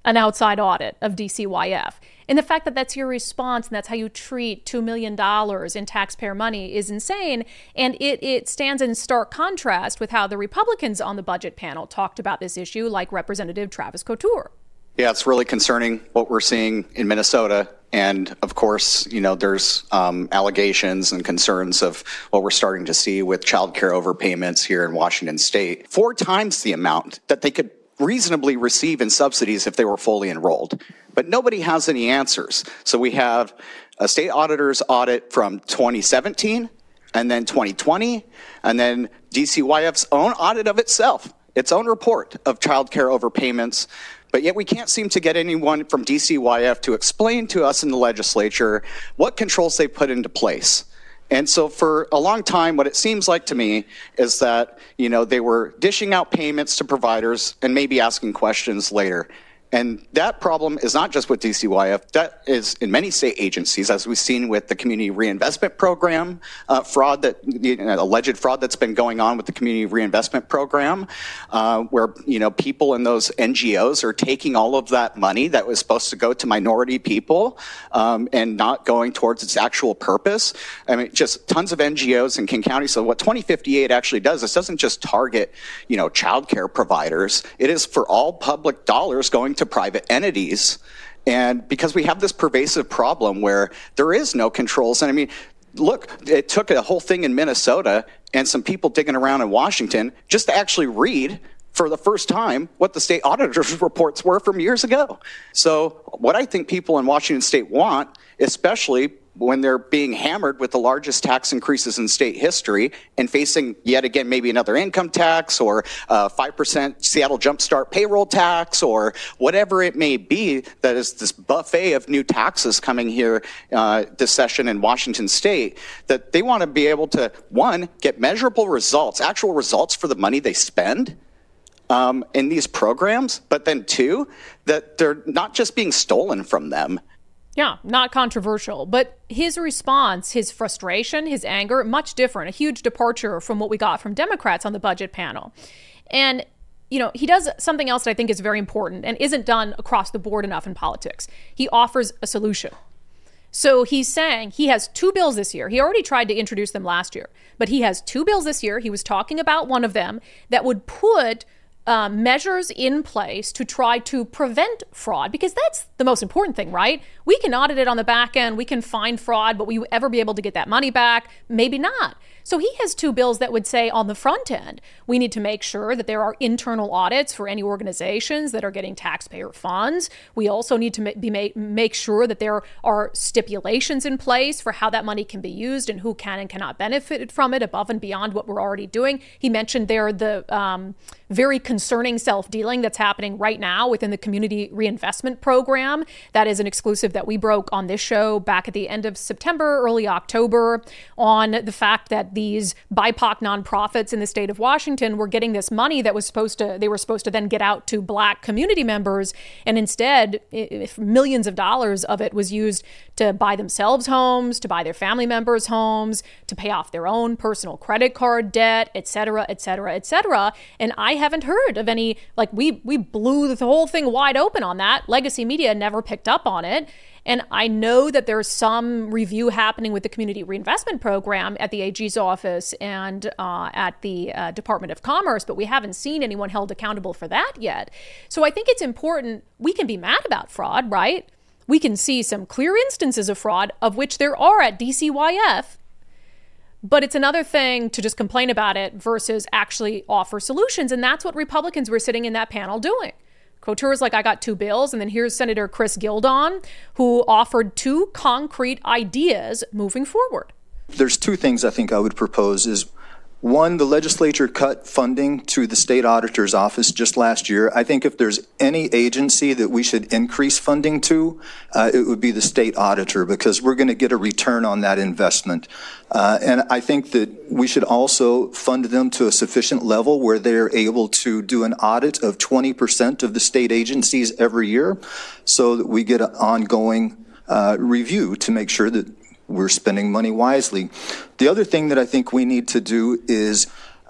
an outside audit of DCYF. And the fact that that's your response and that's how you treat $2 million in taxpayer money is insane. And it stands in stark contrast with how the Republicans on the budget panel talked about this issue, like Representative Travis Couture. Yeah, it's really concerning what we're seeing in Minnesota. And of course, there's allegations and concerns of what we're starting to see with child care overpayments here in Washington state. 4 times the amount that they could reasonably receive in subsidies if they were fully enrolled. But nobody has any answers. So we have a state auditor's audit from 2017 and then 2020, and then DCYF's own audit of itself, its own report of child care overpayments. But yet we can't seem to get anyone from DCYF to explain to us in the legislature what controls they put into place. And so for a long time, what it seems like to me is that, they were dishing out payments to providers and maybe asking questions later. And that problem is not just with DCYF, that is in many state agencies, as we've seen with the Community Reinvestment Program fraud, alleged fraud that's been going on with the Community Reinvestment Program, where people in those NGOs are taking all of that money that was supposed to go to minority people and not going towards its actual purpose. I mean, just tons of NGOs in King County. So what 2058 actually does, it doesn't just target, child care providers. It is for all public dollars going to private entities. And because we have this pervasive problem where there is no controls. And I mean, look, it took a whole thing in Minnesota and some people digging around in Washington just to actually read for the first time what the state auditor's reports were from years ago. So what I think people in Washington state want, especially when they're being hammered with the largest tax increases in state history and facing yet again maybe another income tax or 5% Seattle Jumpstart payroll tax or whatever it may be, that is this buffet of new taxes coming here this session in Washington state, that they want to be able to, one, get measurable results, actual results for the money they spend in these programs, but then two, that they're not just being stolen from them. Yeah, not controversial. But his response, his frustration, his anger, much different, a huge departure from what we got from Democrats on the budget panel. And, he does something else that I think is very important and isn't done across the board enough in politics. He offers a solution. So he's saying he has 2 bills this year. He already tried to introduce them last year, but he has 2 bills this year. He was talking about one of them that would put measures in place to try to prevent fraud, because that's the most important thing, right? We can audit it on the back end. We can find fraud, but will you ever be able to get that money back? Maybe not. So he has 2 bills that would say on the front end, we need to make sure that there are internal audits for any organizations that are getting taxpayer funds. We also need to make sure that there are stipulations in place for how that money can be used and who can and cannot benefit from it above and beyond what we're already doing. He mentioned there the very concerning self-dealing that's happening right now within the Community Reinvestment Program. That is an exclusive that we broke on this show back at the end of September, early October, on the fact that these BIPOC nonprofits in the state of Washington were getting this money that they were supposed to then get out to Black community members. And instead, millions of dollars of it was used to buy themselves homes, to buy their family members homes, to pay off their own personal credit card debt, et cetera, et cetera, et cetera. And I haven't heard of any, we blew the whole thing wide open on that. Legacy Media never picked up on it. And I know that there's some review happening with the Community Reinvestment Program at the AG's office and at the Department of Commerce, but we haven't seen anyone held accountable for that yet. So I think it's important. We can be mad about fraud, right? We can see some clear instances of fraud, of which there are at DCYF. But it's another thing to just complain about it versus actually offer solutions. And that's what Republicans were sitting in that panel doing. Couture's like, I got 2 bills. And then here's Senator Chris Gildon, who offered 2 concrete ideas moving forward. There's 2 things I think I would propose is, one, the legislature cut funding to the state auditor's office just last year. I think if there's any agency that we should increase funding to, it would be the state auditor, because we're going to get a return on that investment. And I think that we should also fund them to a sufficient level where they're able to do an audit of 20% of the state agencies every year, so that we get an ongoing review to make sure that we're spending money wisely. The other thing that I think we need to do is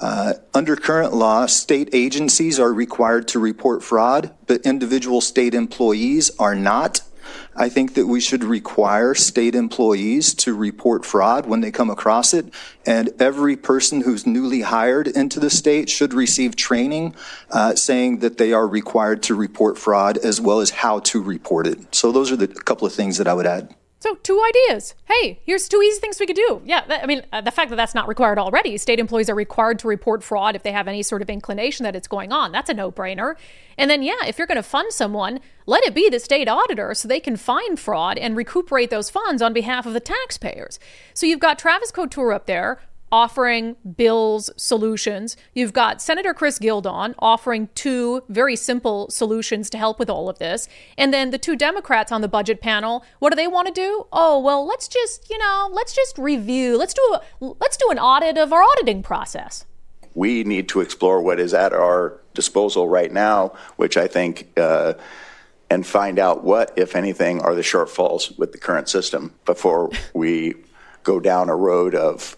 Under current law, state agencies are required to report fraud, but individual state employees are not. I think that we should require state employees to report fraud when they come across it, and every person who's newly hired into the state should receive training saying that they are required to report fraud as well as how to report it. So those are the couple of things that I would add. So 2 ideas. Hey, here's 2 easy things we could do. Yeah, the fact that that's not required already. State employees are required to report fraud if they have any sort of inclination that it's going on. That's a no-brainer. And then, yeah, if you're going to fund someone, let it be the state auditor so they can find fraud and recuperate those funds on behalf of the taxpayers. So you've got Travis Couture up there offering bills solutions. You've got Senator Chris Gildon offering 2 very simple solutions to help with all of this. And then the 2 Democrats on the budget panel, what do they want to do? Oh, well, let's just review. Let's do an audit of our auditing process. We need to explore what is at our disposal right now, which I think, and find out what, if anything, are the shortfalls with the current system before we go down a road of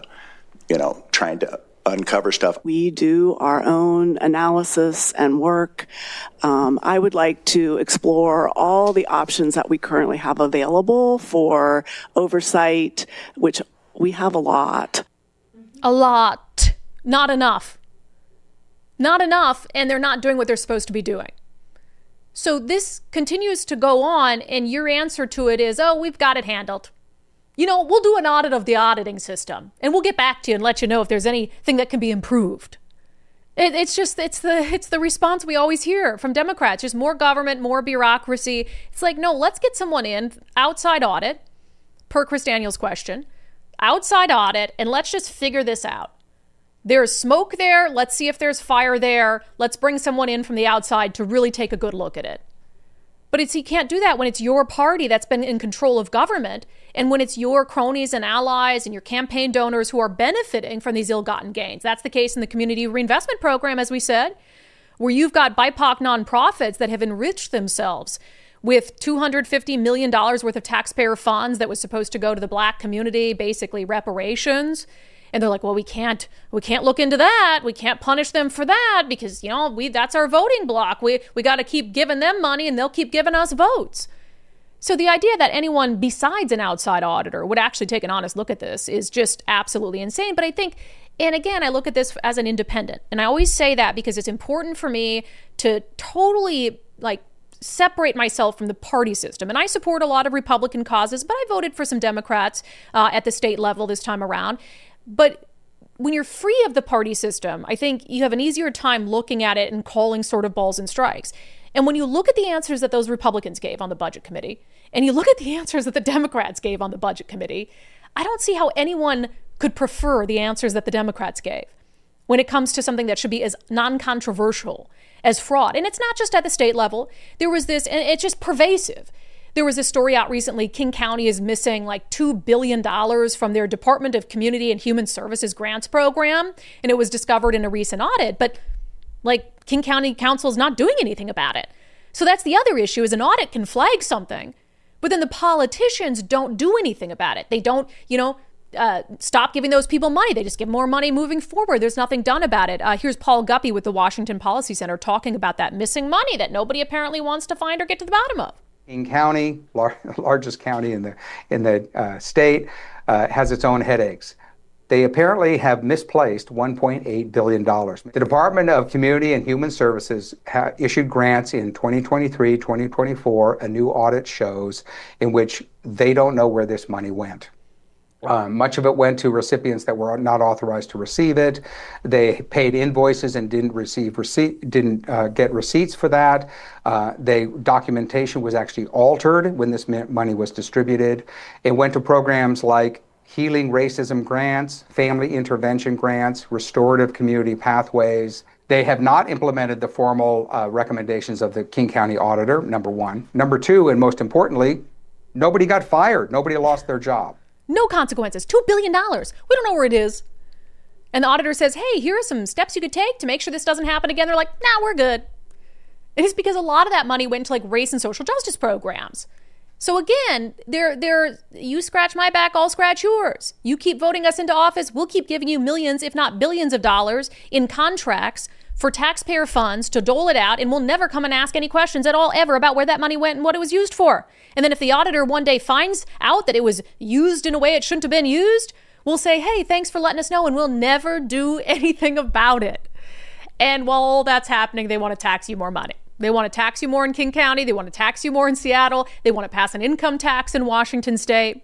trying to uncover stuff. We do our own analysis and work. I would like to explore all the options that we currently have available for oversight, which we have a lot. A lot. Not enough. Not enough, and they're not doing what they're supposed to be doing. So this continues to go on, and your answer to it is, oh, we've got it handled. We'll do an audit of the auditing system, and we'll get back to you and let you know if there's anything that can be improved. It's the response we always hear from Democrats, just more government, more bureaucracy. It's like, no, let's get someone in, outside audit, per Chris Daniels' question, outside audit, and let's just figure this out. There's smoke there. Let's see if there's fire there. Let's bring someone in from the outside to really take a good look at it. But you can't do that when it's your party that's been in control of government, and when it's your cronies and allies and your campaign donors who are benefiting from these ill-gotten gains. That's the case in the Community Reinvestment Program, as we said, where you've got BIPOC nonprofits that have enriched themselves with $250 million worth of taxpayer funds that was supposed to go to the Black community, basically reparations. And they're like, well, we can't look into that. We can't punish them for that because, that's our voting block. We got to keep giving them money and they'll keep giving us votes. So the idea that anyone besides an outside auditor would actually take an honest look at this is just absolutely insane. But I think, and again, I look at this as an independent. And I always say that because it's important for me to totally separate myself from the party system. And I support a lot of Republican causes, but I voted for some Democrats at the state level this time around. But when you're free of the party system, I think you have an easier time looking at it and calling sort of balls and strikes. And when you look at the answers that those Republicans gave on the budget committee, and you look at the answers that the Democrats gave on the budget committee, I don't see how anyone could prefer the answers that the Democrats gave when it comes to something that should be as non-controversial as fraud. And it's not just at the state level. There was this, and it's just pervasive. There was a story out recently, King County is missing $2 billion from their Department of Community and Human Services grants program, and it was discovered in a recent audit, but King County Council is not doing anything about it. So that's the other issue, is an audit can flag something, but then the politicians don't do anything about it. They don't, stop giving those people money. They just give more money moving forward. There's nothing done about it. Here's Paul Guppy with the Washington Policy Center talking about that missing money that nobody apparently wants to find or get to the bottom of. King County, largest county in the state, has its own headaches. They apparently have misplaced $1.8 billion. The Department of Community and Human Services issued grants in 2023, 2024. A new audit shows in which they don't know where this money went. Much of it went to recipients that were not authorized to receive it. They paid invoices and didn't get receipts for that. Documentation was actually altered when this money was distributed. It went to programs like Healing Racism Grants, Family Intervention Grants, Restorative Community Pathways. They have not implemented the formal recommendations of the King County Auditor, number one. Number two, and most importantly, nobody got fired. Nobody lost their job. No consequences. $2 billion. We don't know where it is. And the auditor says, hey, here are some steps you could take to make sure this doesn't happen again. They're like, nah, we're good. It is because a lot of that money went to race and social justice programs. So again, you scratch my back, I'll scratch yours. You keep voting us into office, we'll keep giving you millions, if not billions of dollars in contracts for taxpayer funds to dole it out, and we'll never come and ask any questions at all ever about where that money went and what it was used for. And then if the auditor one day finds out that it was used in a way it shouldn't have been used, we'll say, hey, thanks for letting us know, and we'll never do anything about it. And while all that's happening, they want to tax you more money. They want to tax you more in King County. They want to tax you more in Seattle. They want to pass an income tax in Washington State.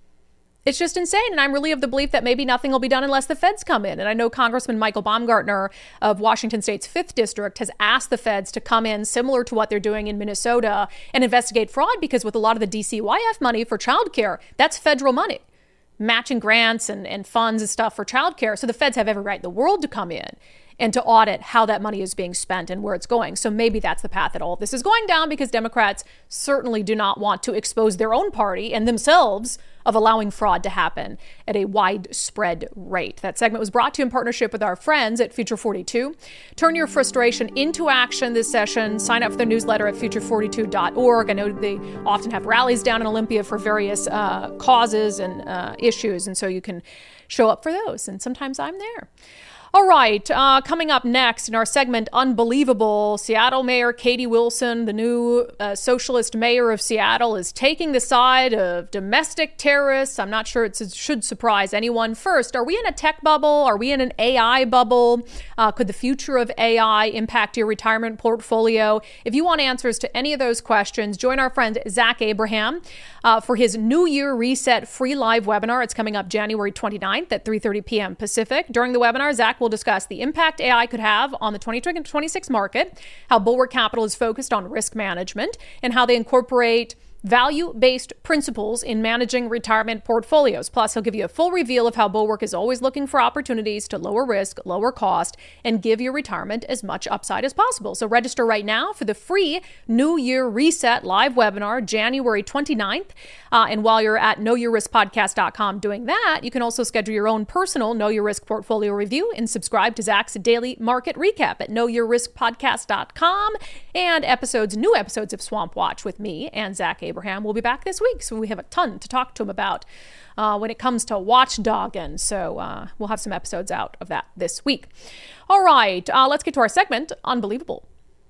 It's just insane. And I'm really of the belief that maybe nothing will be done unless the feds come in. And I know Congressman Michael Baumgartner of Washington State's 5th District has asked the feds to come in similar to what they're doing in Minnesota and investigate fraud, because with a lot of the DCYF money for childcare, that's federal money, matching grants and funds and stuff for childcare. So the feds have every right in the world to come in and to audit how that money is being spent and where it's going. So maybe that's the path that all of this is going down, because Democrats certainly do not want to expose their own party and themselves of allowing fraud to happen at a widespread rate. That segment was brought to you in partnership with our friends at Future 42. Turn your frustration into action this session. Sign up for their newsletter at future42.org. I know they often have rallies down in Olympia for various causes and issues, and so you can show up for those. And sometimes I'm there. All right, coming up next in our segment, Unbelievable, Seattle Mayor Katie Wilson, the new socialist mayor of Seattle, is taking the side of domestic terrorists. I'm not sure it should surprise anyone. First, are we in a tech bubble? Are we in an AI bubble? Could the future of AI impact your retirement portfolio? If you want answers to any of those questions, join our friend Zach Abraham for his New Year Reset free live webinar. It's coming up January 29th at 3:30 p.m. Pacific. During the webinar, Zach will discuss the impact AI could have on the 2026 market, how Bulwark Capital is focused on risk management, and how they incorporate value-based principles in managing retirement portfolios. Plus, he'll give you a full reveal of how Bulwark is always looking for opportunities to lower risk, lower cost, and give your retirement as much upside as possible. So register right now for the free New Year Reset live webinar, January 29th. And while you're at knowyourriskpodcast.com doing that, you can also schedule your own personal Know Your Risk portfolio review and subscribe to Zach's daily market recap at knowyourriskpodcast.com. And new episodes of Swamp Watch with me and Zach Abraham will be back this week. So we have a ton to talk to him about when it comes to watchdogging. So we'll have some episodes out of that this week. All right, let's get to our segment, Unbelievable.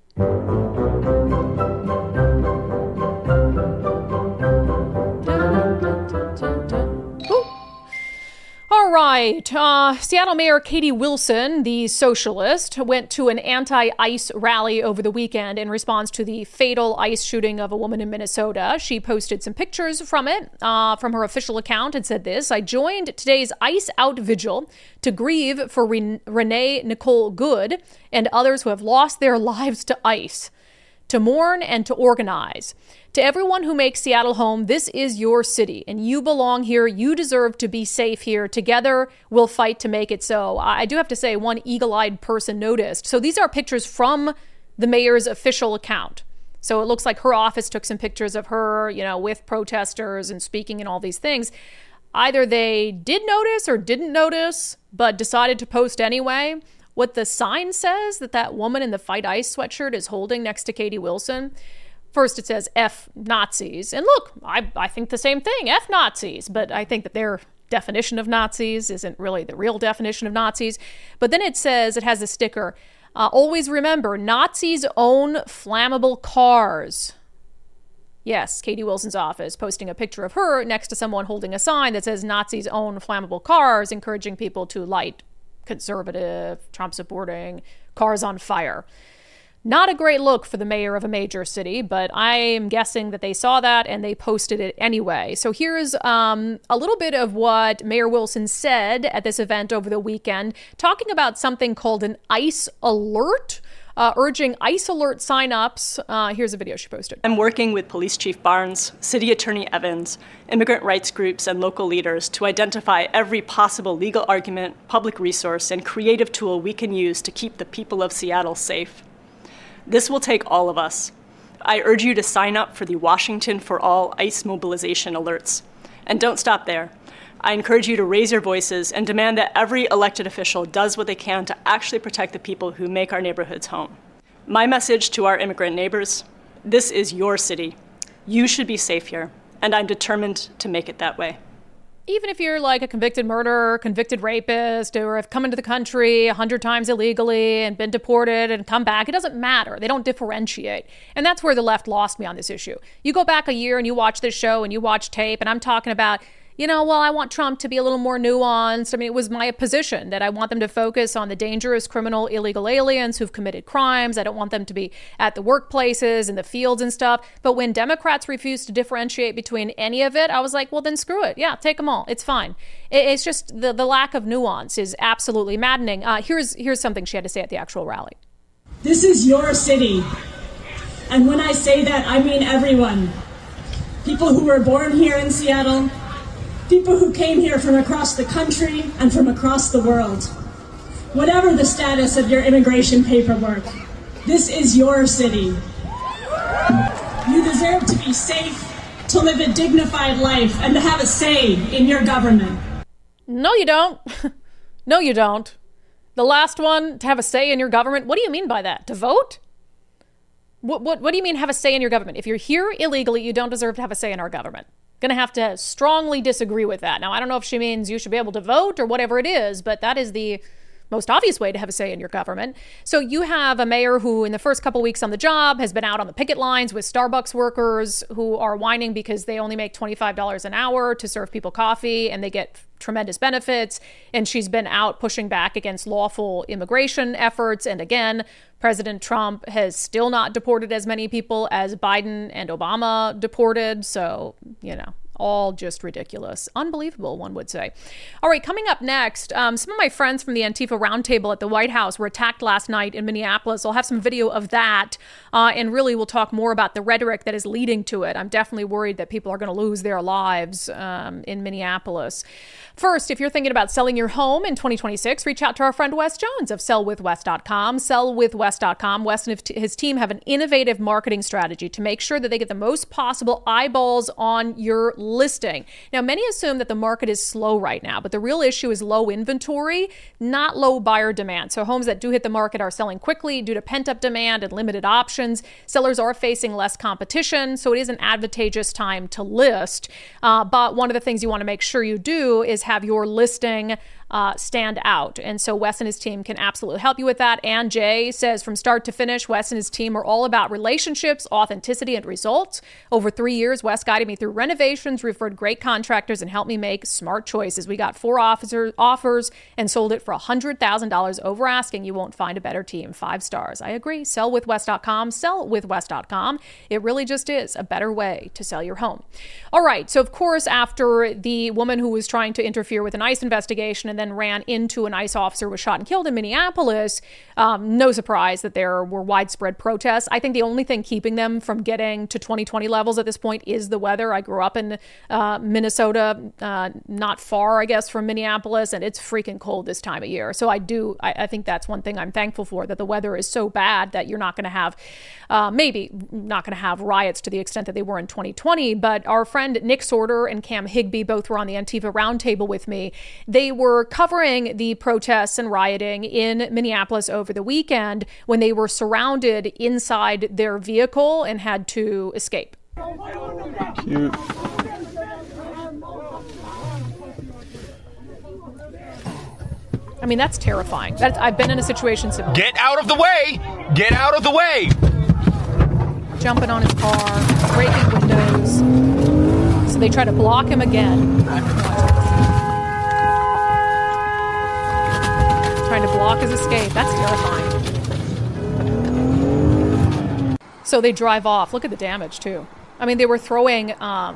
All right. Seattle Mayor Katie Wilson, the socialist, went to an anti-ICE rally over the weekend in response to the fatal ICE shooting of a woman in Minnesota. She posted some pictures from it, from her official account, and said this: I joined today's ICE out vigil to grieve for Renee Nicole Good and others who have lost their lives to ICE, to mourn and to organize. To everyone who makes Seattle home, this is your city, and you belong here. You deserve to be safe here. Together, we'll fight to make it so. I do have to say, one eagle-eyed person noticed. So these are pictures from the mayor's official account. So it looks like her office took some pictures of her, with protesters and speaking and all these things. Either they did notice or didn't notice, but decided to post anyway. What the sign says that woman in the Fight ICE sweatshirt is holding next to Katie Wilson, first it says F Nazis. And look, I think the same thing, F Nazis. But I think that their definition of Nazis isn't really the real definition of Nazis. But then it says, it has a sticker, always remember, Nazis own flammable cars. Yes, Katie Wilson's office posting a picture of her next to someone holding a sign that says Nazis own flammable cars, encouraging people to light conservative, Trump-supporting cars on fire. Not a great look for the mayor of a major city, but I am guessing that they saw that and they posted it anyway. So here's a little bit of what Mayor Wilson said at this event over the weekend, talking about something called an ICE alert, urging ICE alert signups. Here's a video she posted. I'm working with Police Chief Barnes, City Attorney Evans, immigrant rights groups, and local leaders to identify every possible legal argument, public resource, and creative tool we can use to keep the people of Seattle safe. This will take all of us. I urge you to sign up for the Washington for All ICE mobilization alerts. And don't stop there. I encourage you to raise your voices and demand that every elected official does what they can to actually protect the people who make our neighborhoods home. My message to our immigrant neighbors: this is your city. You should be safe here, and I'm determined to make it that way. Even if you're like a convicted murderer, convicted rapist, or have come into the country 100 times illegally and been deported and come back, it doesn't matter. They don't differentiate. And that's where the left lost me on this issue. You go back a year and you watch this show and you watch tape, and I'm talking about, I want Trump to be a little more nuanced. I mean, it was my position that I want them to focus on the dangerous criminal illegal aliens who've committed crimes. I don't want them to be at the workplaces and the fields and stuff. But when Democrats refuse to differentiate between any of it, I was like, well, then screw it. Yeah, take them all. It's fine. It's just the lack of nuance is absolutely maddening. Here's something she had to say at the actual rally. This is your city. And when I say that, I mean everyone. People who were born here in Seattle, people who came here from across the country and from across the world. Whatever the status of your immigration paperwork, this is your city. You deserve to be safe, to live a dignified life, and to have a say in your government. No, you don't. No, you don't. The last one, to have a say in your government. What do you mean by that? To vote? What do you mean have a say in your government? If you're here illegally, you don't deserve to have a say in our government. Going to have to strongly disagree with that. Now, I don't know if she means you should be able to vote or whatever it is, but that is the most obvious way to have a say in your government. So you have a mayor who in the first couple weeks on the job has been out on the picket lines with Starbucks workers who are whining because they only make $25 an hour to serve people coffee and they get tremendous benefits. And she's been out pushing back against lawful immigration efforts. And again, President Trump has still not deported as many people as Biden and Obama deported. So, all just ridiculous. Unbelievable, one would say. All right, coming up next, some of my friends from the Antifa Roundtable at the White House were attacked last night in Minneapolis. I'll have some video of that, and really we'll talk more about the rhetoric that is leading to it. I'm definitely worried that people are going to lose their lives in Minneapolis. First, if you're thinking about selling your home in 2026, reach out to our friend Wes Jones of sellwithwes.com. Sellwithwes.com. Wes and his team have an innovative marketing strategy to make sure that they get the most possible eyeballs on your listing. Now, many assume that the market is slow right now, but the real issue is low inventory, not low buyer demand. So homes that do hit the market are selling quickly due to pent-up demand and limited options. Sellers are facing less competition, so it is an advantageous time to list. But one of the things you want to make sure you do is have your listing stand out. And so Wes and his team can absolutely help you with that. And Jay says from start to finish, Wes and his team are all about relationships, authenticity, and results. Over 3 years, Wes guided me through renovations, referred great contractors, and helped me make smart choices. We got 4 offers and sold it for $100,000 over asking. You won't find a better team. 5 stars. I agree. Sellwithwes.com. Sellwithwes.com. It really just is a better way to sell your home. All right. So, of course, after the woman who was trying to interfere with an ICE investigation and then ran into an ICE officer was shot and killed in Minneapolis, no surprise that there were widespread protests. I think the only thing keeping them from getting to 2020 levels at this point is the weather. I grew up in Minnesota, not far, I guess, from Minneapolis, and it's freaking cold this time of year. So I think that's one thing I'm thankful for, that the weather is so bad that you're not going to have, maybe not going to have riots to the extent that they were in 2020. But our friend Nick Sorter and Cam Higbee both were on the Antifa Roundtable with me. They were covering the protests and rioting in Minneapolis over the weekend when they were surrounded inside their vehicle and had to escape. Cute. I mean, that's terrifying. I've been in a situation similar. Get out of the way! Get out of the way! Jumping on his car, breaking windows. So they try to block him again. Trying to block his escape. That's terrifying. So they drive off. Look at the damage, too. I mean, they were throwing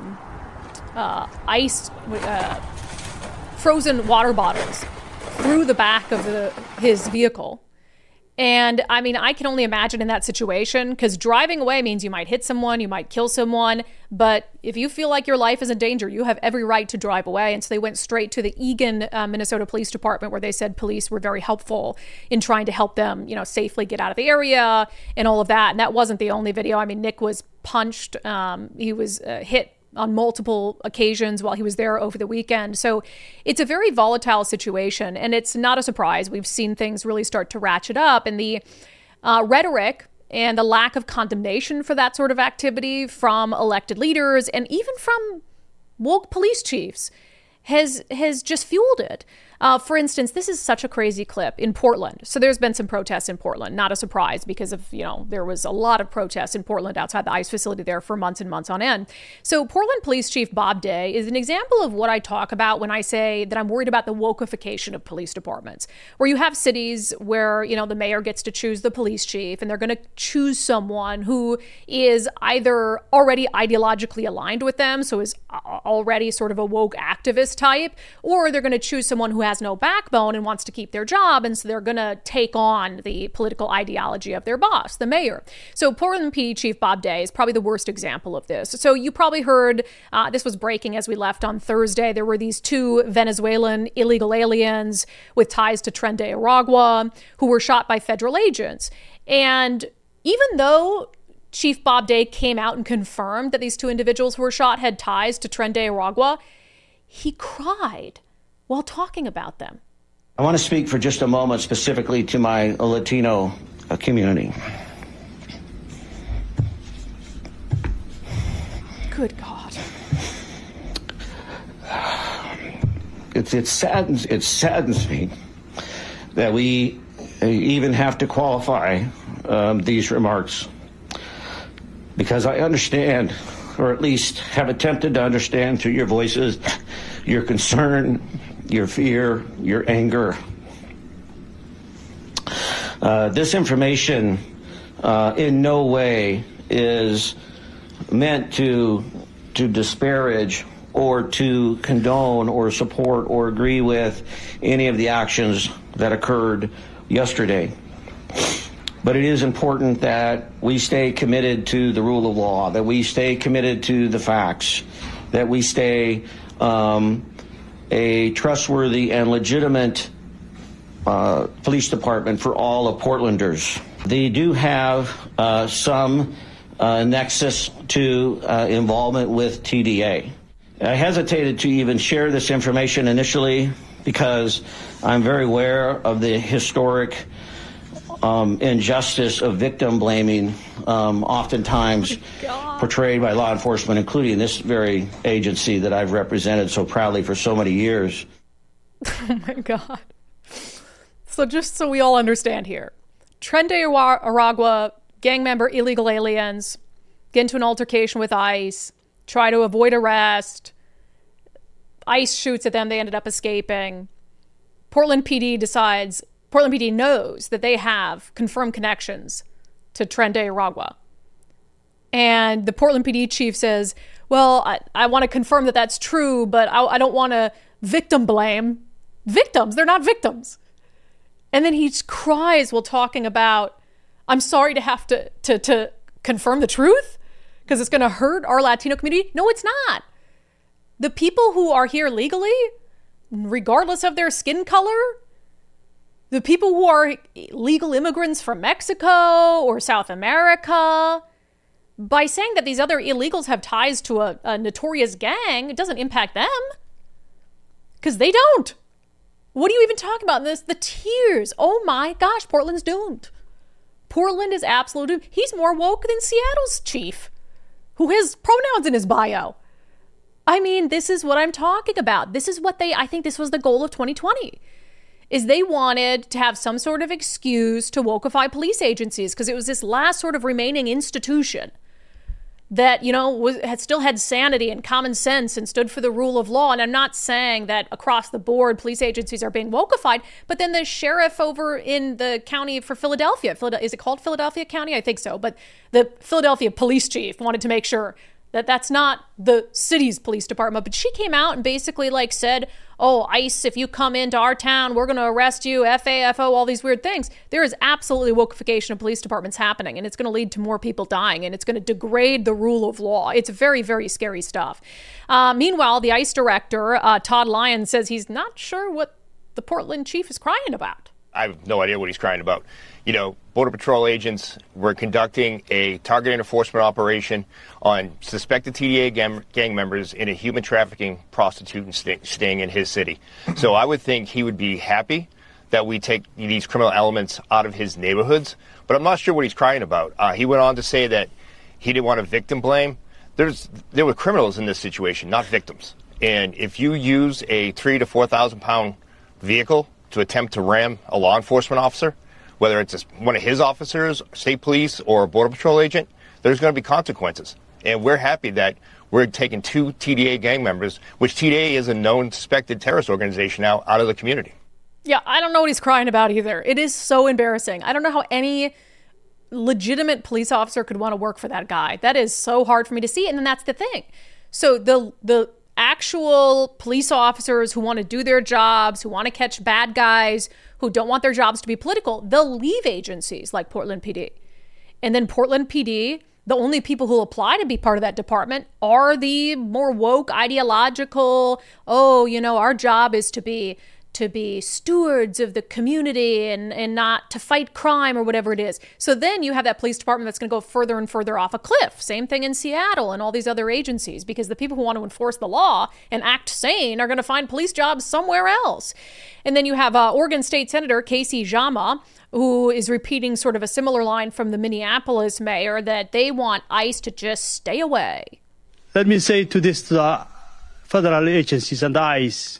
frozen water bottles through the back of his vehicle. And I mean, I can only imagine in that situation, because driving away means you might hit someone, you might kill someone. But if you feel like your life is in danger, you have every right to drive away. And so they went straight to the Eagan, Minnesota Police Department, where they said police were very helpful in trying to help them, safely get out of the area and all of that. And that wasn't the only video. I mean, Nick was punched. He was hit on multiple occasions while he was there over the weekend. So it's a very volatile situation, and it's not a surprise. We've seen things really start to ratchet up, and the rhetoric and the lack of condemnation for that sort of activity from elected leaders and even from woke police chiefs has just fueled it. For instance, this is such a crazy clip in Portland. So there's been some protests in Portland, not a surprise because of, there was a lot of protests in Portland outside the ICE facility there for months and months on end. So Portland Police Chief Bob Day is an example of what I talk about when I say that I'm worried about the wokeification of police departments, where you have cities where, the mayor gets to choose the police chief and they're going to choose someone who is either already ideologically aligned with them, so is already sort of a woke activist type, or they're going to choose someone who has no backbone and wants to keep their job, and so they're going to take on the political ideology of their boss, the mayor. So Portland PD Chief Bob Day is probably the worst example of this. So you probably heard, this was breaking as we left on Thursday, there were these 2 Venezuelan illegal aliens with ties to Tren de Aragua who were shot by federal agents. And even though Chief Bob Day came out and confirmed that these 2 individuals who were shot had ties to Tren de Aragua, he cried while talking about them. I want to speak for just a moment specifically to my Latino community. Good God. It saddens me that we even have to qualify these remarks, because I understand, or at least have attempted to understand through your voices, your concern, your fear, your anger. This information in no way is meant to disparage or to condone or support or agree with any of the actions that occurred yesterday. But it is important that we stay committed to the rule of law, that we stay committed to the facts, that we stay a trustworthy and legitimate police department for all of Portlanders. They do have some nexus to involvement with TDA. I hesitated to even share this information initially because I'm very aware of the historic injustice of victim blaming, oftentimes portrayed by law enforcement, including this very agency that I've represented so proudly for so many years. Oh my God. So just so we all understand here, Tren de Aragua, gang member, illegal aliens, get into an altercation with ICE, try to avoid arrest. ICE shoots at them. They ended up escaping. Portland PD knows that they have confirmed connections to Tren de Aragua. And the Portland PD chief says, well, I want to confirm that that's true, but I don't want to victim blame victims. They're not victims. And then he cries while talking about, I'm sorry to have to confirm the truth because it's going to hurt our Latino community. No, it's not. The people who are here legally, regardless of their skin color, the people who are legal immigrants from Mexico or South America, by saying that these other illegals have ties to a notorious gang, it doesn't impact them. Because they don't. What are you even talking about in this? The tears. Oh my gosh, Portland's doomed. Portland is absolutely doomed. He's more woke than Seattle's chief, who has pronouns in his bio. I mean, this is what I'm talking about. This is what I think this was the goal of 2020. Is they wanted to have some sort of excuse to wokeify police agencies because it was this last sort of remaining institution that, still had sanity and common sense and stood for the rule of law. And I'm not saying that across the board police agencies are being wokeified, but then the sheriff over in the county for Philadelphia, is it called Philadelphia County? I think so. But the Philadelphia police chief wanted to make sure that that's not the city's police department. But she came out and basically said, oh, ICE, if you come into our town, we're going to arrest you, FAFO, all these weird things. There is absolutely wokeification of police departments happening, and it's going to lead to more people dying, and it's going to degrade the rule of law. It's very, very scary stuff. Meanwhile, the ICE director, Todd Lyons, says he's not sure what the Portland chief is crying about. I have no idea what he's crying about. Border Patrol agents were conducting a targeted enforcement operation on suspected TDA gang members in a human trafficking prostitute and sting in his city. So I would think he would be happy that we take these criminal elements out of his neighborhoods. But but I'm not sure what he's crying about. He went on to say that he didn't want to victim blame. There were criminals in this situation, not victims. And if you use a 3,000 to 4,000 pound vehicle to attempt to ram a law enforcement officer, whether it's one of his officers, state police, or a Border Patrol agent, there's going to be consequences. And we're happy that we're taking 2 TDA gang members, which TDA is a known suspected terrorist organization now, out of the community. Yeah, I don't know what he's crying about either. It is so embarrassing. I don't know how any legitimate police officer could want to work for that guy. That is so hard for me to see. And then that's the thing. So the actual police officers who want to do their jobs, who want to catch bad guys, who don't want their jobs to be political, they'll leave agencies like Portland PD. And then Portland PD, the only people who apply to be part of that department are the more woke, ideological, our job is to be stewards of the community and not to fight crime or whatever it is. So then you have that police department that's going to go further and further off a cliff. Same thing in Seattle and all these other agencies, because the people who want to enforce the law and act sane are going to find police jobs somewhere else. And then you have Oregon State Senator Casey Jama, who is repeating sort of a similar line from the Minneapolis mayor that they want ICE to just stay away. Let me say to this federal agencies and ICE,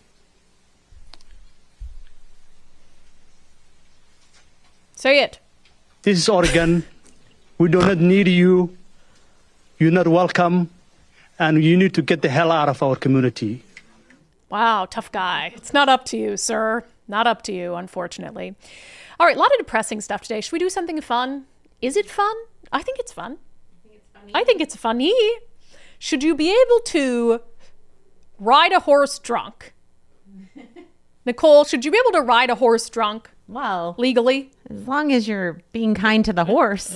say it. This is Oregon. We do not need you. You're not welcome. And you need to get the hell out of our community. Wow, tough guy. It's not up to you, sir. Not up to you, unfortunately. All right, a lot of depressing stuff today. Should we do something fun? Is it fun? I think it's fun. I think it's funny. Should you be able to ride a horse drunk? Nicole, should you be able to ride a horse drunk? Well, legally? As long as you're being kind to the horse.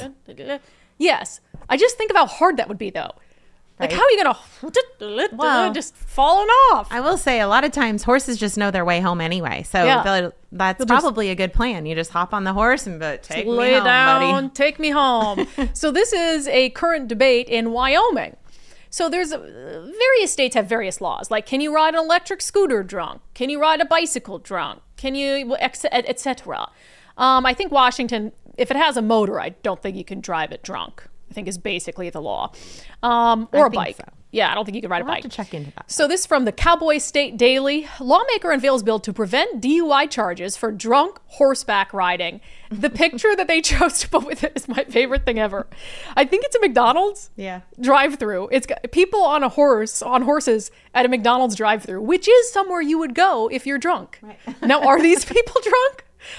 Yes. I just think of how hard that would be, though. Like, how are you going to just falling off? I will say a lot of times horses just know their way home anyway. So that's probably a good plan. You just hop on the horse and take me home, buddy. Take me home. So this is a current debate in Wyoming. So there's various states have various laws. Like, can you ride an electric scooter drunk? Can you ride a bicycle drunk? Can you, et cetera? I think Washington, if it has a motor, I don't think you can drive it drunk, I think is basically the law. Or a bike. So. Yeah, I don't think you can ride a bike. Have to check into that. So this from the Cowboy State Daily. Lawmaker unveils bill to prevent DUI charges for drunk horseback riding. The picture that they chose to put with it is my favorite thing ever. I think it's a McDonald's drive-through. It's got people on horses at a McDonald's drive-through, which is somewhere you would go if you're drunk. Right. Now, are these people drunk?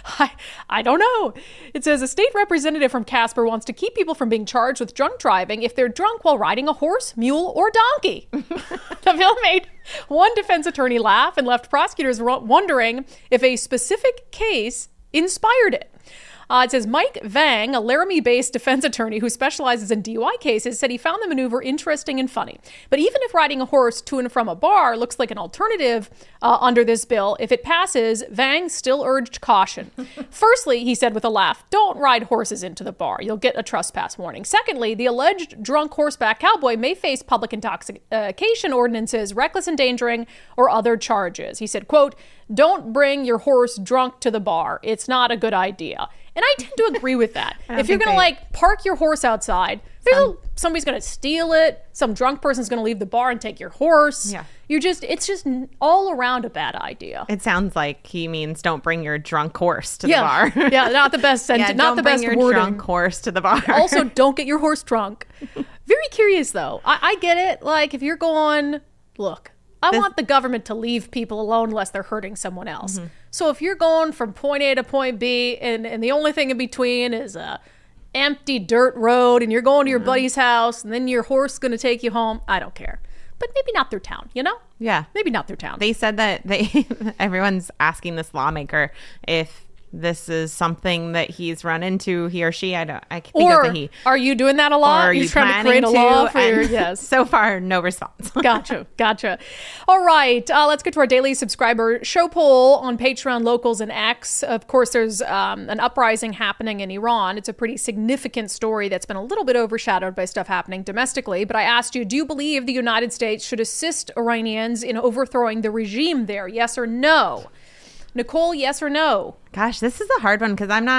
I don't know. It says a state representative from Casper wants to keep people from being charged with drunk driving if they're drunk while riding a horse, mule, or donkey. The bill made one defense attorney laugh and left prosecutors wondering if a specific case inspired it. It says Mike Vang, a Laramie-based defense attorney who specializes in DUI cases, said he found the maneuver interesting and funny. But even if riding a horse to and from a bar looks like an alternative under this bill, if it passes, Vang still urged caution. Firstly, he said with a laugh, don't ride horses into the bar. You'll get a trespass warning. Secondly, the alleged drunk horseback cowboy may face public intoxication ordinances, reckless endangering, or other charges. He said, quote, don't bring your horse drunk to the bar. It's not a good idea. And I tend to agree with that. If you're going to park your horse outside, somebody's going to steal it. Some drunk person's going to leave the bar and take your horse. Yeah. It's just all around a bad idea. It sounds like he means don't bring your drunk horse to the bar. Yeah, not the best sentence. Not the best wording. Don't bring your drunk horse to the bar. Also, don't get your horse drunk. Very curious, though. I get it. Like, if you're going, look, I want the government to leave people alone unless they're hurting someone else. Mm-hmm. So if you're going from point A to point B and the only thing in between is a empty dirt road and you're going to your buddy's house and then your horse is going to take you home, I don't care. But maybe not through town, you know? Yeah. Maybe not through town. They said that everyone's asking this lawmaker if this is something that he's run into, he or she. I think it's a he. Are you doing that a lot? Or are you trying to create a law for your, yes. So far, no response. Gotcha. All right. Let's get to our daily subscriber show poll on Patreon, Locals, and X. Of course, there's an uprising happening in Iran. It's a pretty significant story that's been a little bit overshadowed by stuff happening domestically. But I asked you, do you believe the United States should assist Iranians in overthrowing the regime there? Yes or no? Nicole, yes or no? Gosh, this is a hard one because I'm not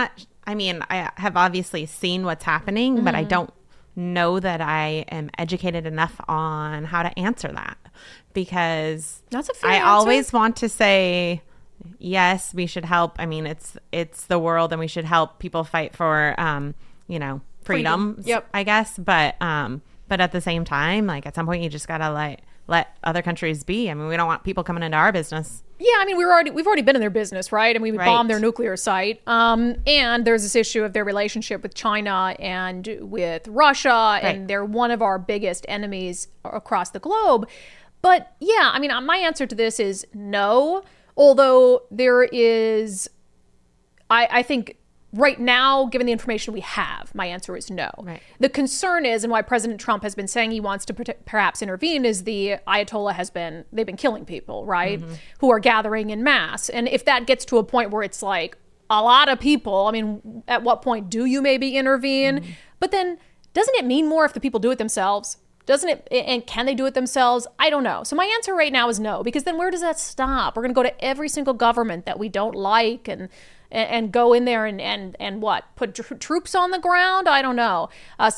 I mean, I have obviously seen what's happening, but I don't know that I am educated enough on how to answer that, because that's a fair I answer. always want to say, yes, we should help. I mean, it's the world, and we should help people fight for, freedom. Yep. I guess. But at the same time, like, at some point you just got to let other countries be. I mean, we don't want people coming into our business. Yeah, I mean, we've already been in their business, right? And we bombed their nuclear site. And there's this issue of their relationship with China and with Russia, and they're one of our biggest enemies across the globe. But yeah, I mean, my answer to this is no. Although there is, I think right now, given the information we have, my answer is no. Right. The concern is, and why President Trump has been saying he wants to perhaps intervene, is the Ayatollah they've been killing people, right? Who are gathering in mass. And if that gets to a point where it's like a lot of people, I mean, at what point do you maybe intervene? But then doesn't it mean more if the people do it themselves? Doesn't it? And can they do it themselves? I don't know. So my answer right now is no, because then where does that stop? We're going to go to every single government that we don't like and go in there and what? Put troops on the ground? I don't know.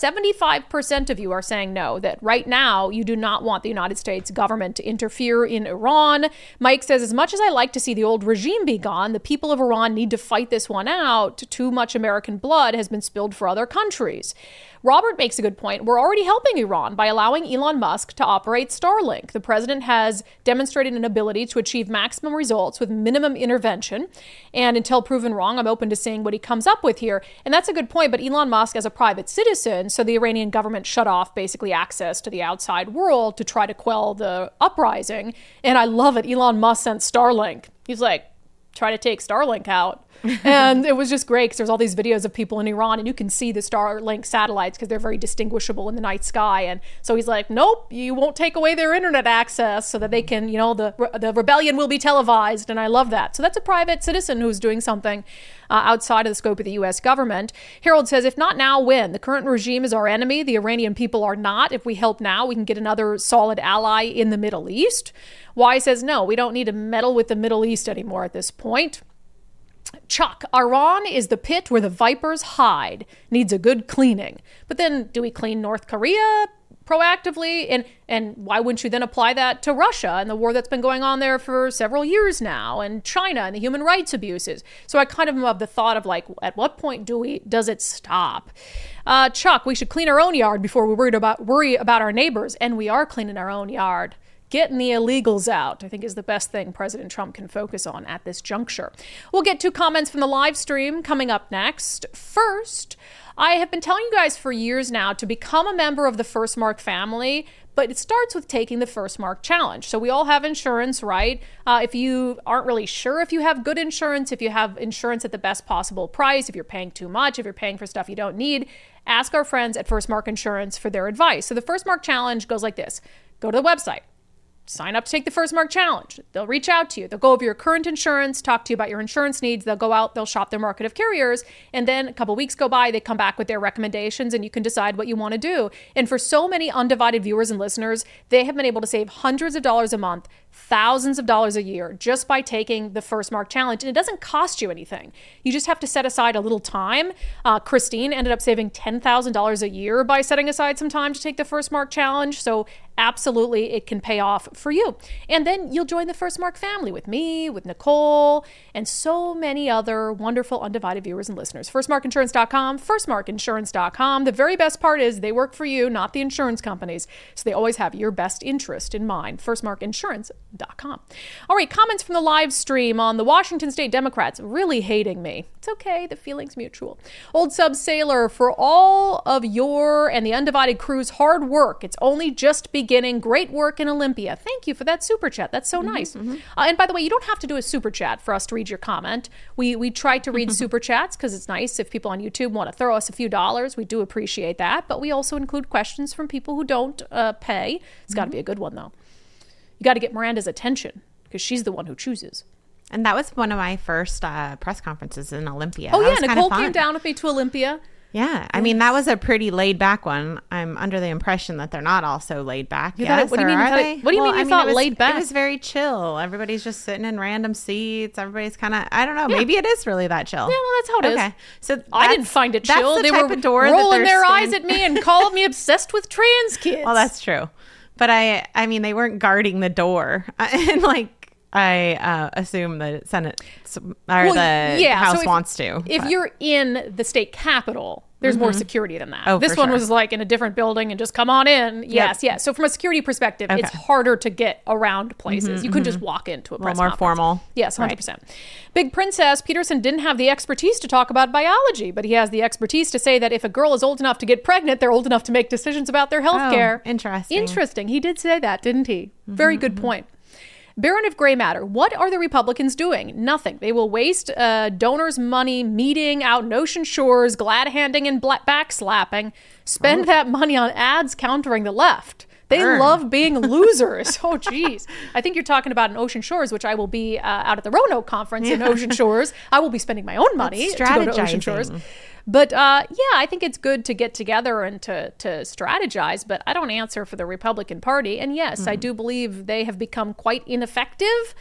75% of you are saying no, that right now you do not want the United States government to interfere in Iran. Mike says, as much as I like to see the old regime be gone, the people of Iran need to fight this one out. Too much American blood has been spilled for other countries. Robert makes a good point. We're already helping Iran by allowing Elon Musk to operate Starlink. The president has demonstrated an ability to achieve maximum results with minimum intervention. And until proven wrong, I'm open to seeing what he comes up with here. And that's a good point. But Elon Musk, as a private citizen, so the Iranian government shut off basically access to the outside world to try to quell the uprising. And I love it. Elon Musk sent Starlink. He's like, try to take Starlink out. And it was just great because there's all these videos of people in Iran and you can see the Starlink satellites because they're very distinguishable in the night sky. And so he's like, nope, you won't take away their internet access so that they can, the rebellion will be televised. And I love that. So that's a private citizen who's doing something outside of the scope of the U.S. government. Harold says, if not now, when? The current regime is our enemy. The Iranian people are not. If we help now, we can get another solid ally in the Middle East. Y says, no, we don't need to meddle with the Middle East anymore at this point. Chuck, Iran is the pit where the vipers hide. Needs a good cleaning. But then do we clean North Korea proactively? And why wouldn't you then apply that to Russia and the war that's been going on there for several years now, and China and the human rights abuses? So I kind of am of the thought of like, at what point does it stop? Chuck, we should clean our own yard before we worry about our neighbors. And we are cleaning our own yard. Getting the illegals out, I think, is the best thing President Trump can focus on at this juncture. We'll get to comments from the live stream coming up next. First, I have been telling you guys for years now to become a member of the First Mark family, but it starts with taking the First Mark Challenge. So we all have insurance, right? If you aren't really sure if you have good insurance, if you have insurance at the best possible price, if you're paying too much, if you're paying for stuff you don't need, ask our friends at First Mark Insurance for their advice. So the First Mark Challenge goes like this. Go to the website. Sign up to take the First Mark Challenge. They'll reach out to you. They'll go over your current insurance, talk to you about your insurance needs. They'll go out, they'll shop their market of carriers. And then a couple weeks go by, they come back with their recommendations and you can decide what you want to do. And for so many Undivided viewers and listeners, they have been able to save hundreds of dollars a month, thousands of dollars a year just by taking the First Mark Challenge. And it doesn't cost you anything. You just have to set aside a little time. Christine ended up saving $10,000 a year by setting aside some time to take the First Mark Challenge. So absolutely, it can pay off for you. And then you'll join the First Mark family with me, with Nicole, and so many other wonderful Undivided viewers and listeners. FirstMarkInsurance.com, FirstMarkInsurance.com. The very best part is they work for you, not the insurance companies. So they always have your best interest in mind. FirstMarkInsurance.com. All right, comments from the live stream on the Washington State Democrats really hating me. It's okay, the feeling's mutual. Old Sub Sailor, for all of your and the Undivided crew's hard work, it's only just beginning. Great work in Olympia. Thank you for that super chat. That's so nice. And by the way, you don't have to do a super chat for us to read your comment. We try to read super chats because it's nice if people on YouTube want to throw us a few dollars. We do appreciate that. But we also include questions from people who don't pay. It's got to be a good one, though. You got to get Miranda's attention because she's the one who chooses. And that was one of my first press conferences in Olympia. Oh, that yeah. was Nicole came down with me to Olympia. Yeah, I mean, that was a pretty laid back one. I'm under the impression that they're not all so laid back. What do you mean you thought laid back? It was very chill. Everybody's just sitting in random seats. Everybody's kind of, I don't know, maybe it is really that chill. Yeah, well, that's how it is. Okay. So I didn't find it chill. The they type were of door rolling their eyes at me and calling me obsessed with trans kids. Well, that's true. But I mean, they weren't guarding the door. And like, I assume the Senate or the House wants to. If you're in the state capitol, there's more security than that. This one was like in a different building and just come on in. Yes. So from a security perspective, it's harder to get around places. You couldn't just walk into a press more conference. formal. Yes, 100%. Big Princess Peterson didn't have the expertise to talk about biology, but he has the expertise to say that if a girl is old enough to get pregnant, they're old enough to make decisions about their health care. Interesting. He did say that, didn't he? Very good point. Baron of Gray Matter, what are the Republicans doing? Nothing. They will waste donors' money meeting out in ocean shores, glad-handing and backslapping. Spend that money on ads countering the left. They love being losers. Oh, geez. I think you're talking about in Ocean Shores, which I will be out at the Roanoke Conference in Ocean Shores. I will be spending my own money to go to Ocean Shores. But I think it's good to get together and to strategize, but I don't answer for the Republican Party. And yes, I do believe they have become quite ineffective,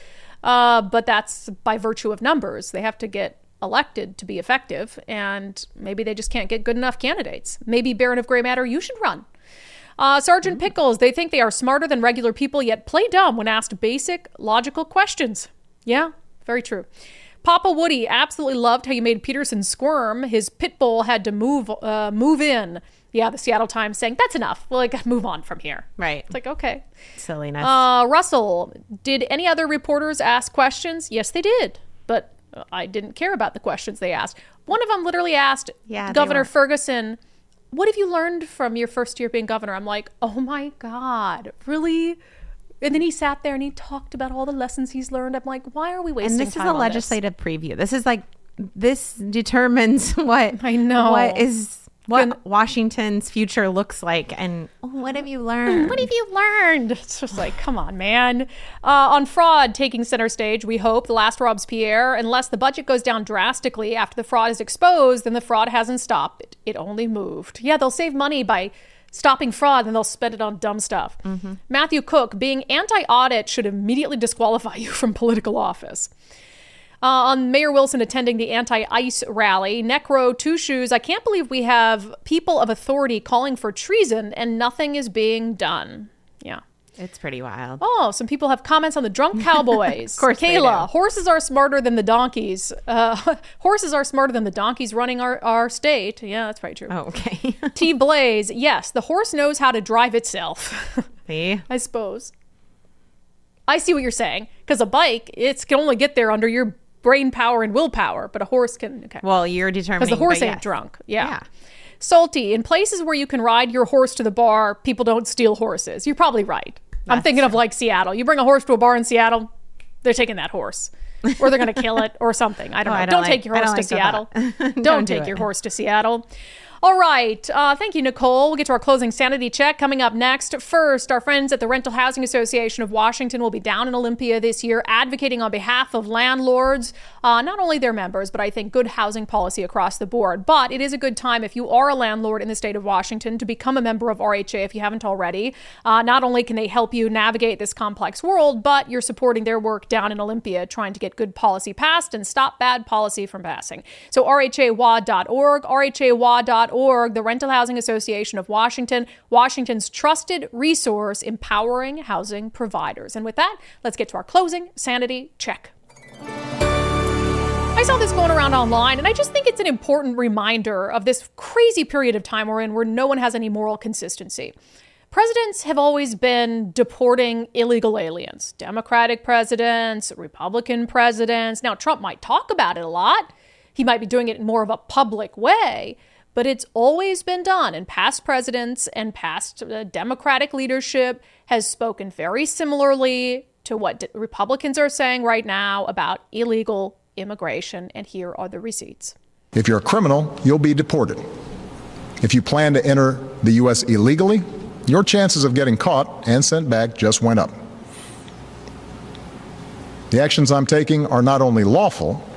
but that's by virtue of numbers. They have to get elected to be effective, and maybe they just can't get good enough candidates. Maybe Baron of Gray Matter, you should run. Sergeant Pickles, they think they are smarter than regular people, yet play dumb when asked basic, logical questions. Yeah, very true. Papa Woody absolutely loved how you made Peterson squirm. His pit bull had to move in. Yeah, the Seattle Times saying, that's enough. Well, I got to move on from here. Right. It's like, okay. Silliness. Russell, did any other reporters ask questions? Yes, they did. But I didn't care about the questions they asked. One of them literally asked Governor Ferguson, what have you learned from your first year being governor? I'm like, oh my God, really? And then he sat there and he talked about all the lessons he's learned. I'm like, why are we wasting time on this? And this is a legislative preview. This is like, this determines what I know. What Washington's future looks like. And what have you learned? What have you learned? It's just like, come on, man. On fraud taking center stage, we hope, the last Robespierre, unless the budget goes down drastically after the fraud is exposed, then the fraud hasn't stopped. It only moved. Yeah, they'll save money by stopping fraud, and they'll spend it on dumb stuff. Matthew Cook, being anti-audit should immediately disqualify you from political office. On Mayor Wilson attending the anti-ICE rally, Necro Two Shoes, I can't believe we have people of authority calling for treason and nothing is being done. Yeah. It's pretty wild. Oh, some people have comments on the drunk cowboys. Of course Kayla, horses are smarter than the donkeys. Horses are smarter than the donkeys running our state. Yeah, that's probably true. Oh, okay. T. Blaze, yes, the horse knows how to drive itself. See? I suppose. I see what you're saying. Because a bike, it can only get there under your brain power and willpower, but a horse can. Okay. Well, you're determining. Because the horse ain't drunk. Yeah. Salty, in places where you can ride your horse to the bar, people don't steal horses. You're probably right. I'm thinking of like Seattle. You bring a horse to a bar in Seattle, they're taking that horse. Or they're going to kill it or something. I don't know. Don't take your horse to Seattle. Don't take your horse to Seattle. All right. Thank you, Nicole. We'll get to our closing sanity check coming up next. First, our friends at the Rental Housing Association of Washington will be down in Olympia this year advocating on behalf of landlords, not only their members, but I think good housing policy across the board. But it is a good time if you are a landlord in the state of Washington to become a member of RHA if you haven't already. Not only can they help you navigate this complex world, but you're supporting their work down in Olympia, trying to get good policy passed and stop bad policy from passing. So RHAWA.org, RHAWA.org, the Rental Housing Association of Washington, Washington's trusted resource empowering housing providers. And with that, let's get to our closing sanity check. I saw this going around online, and I just think it's an important reminder of this crazy period of time we're in where no one has any moral consistency. Presidents have always been deporting illegal aliens. Democratic presidents, Republican presidents. Now, Trump might talk about it a lot. He might be doing it in more of a public way. But it's always been done, and past presidents and past Democratic leadership has spoken very similarly to what Republicans are saying right now about illegal immigration, and here are the receipts. If you're a criminal, you'll be deported. If you plan to enter the U.S. illegally, your chances of getting caught and sent back just went up. The actions I'm taking are not only lawful,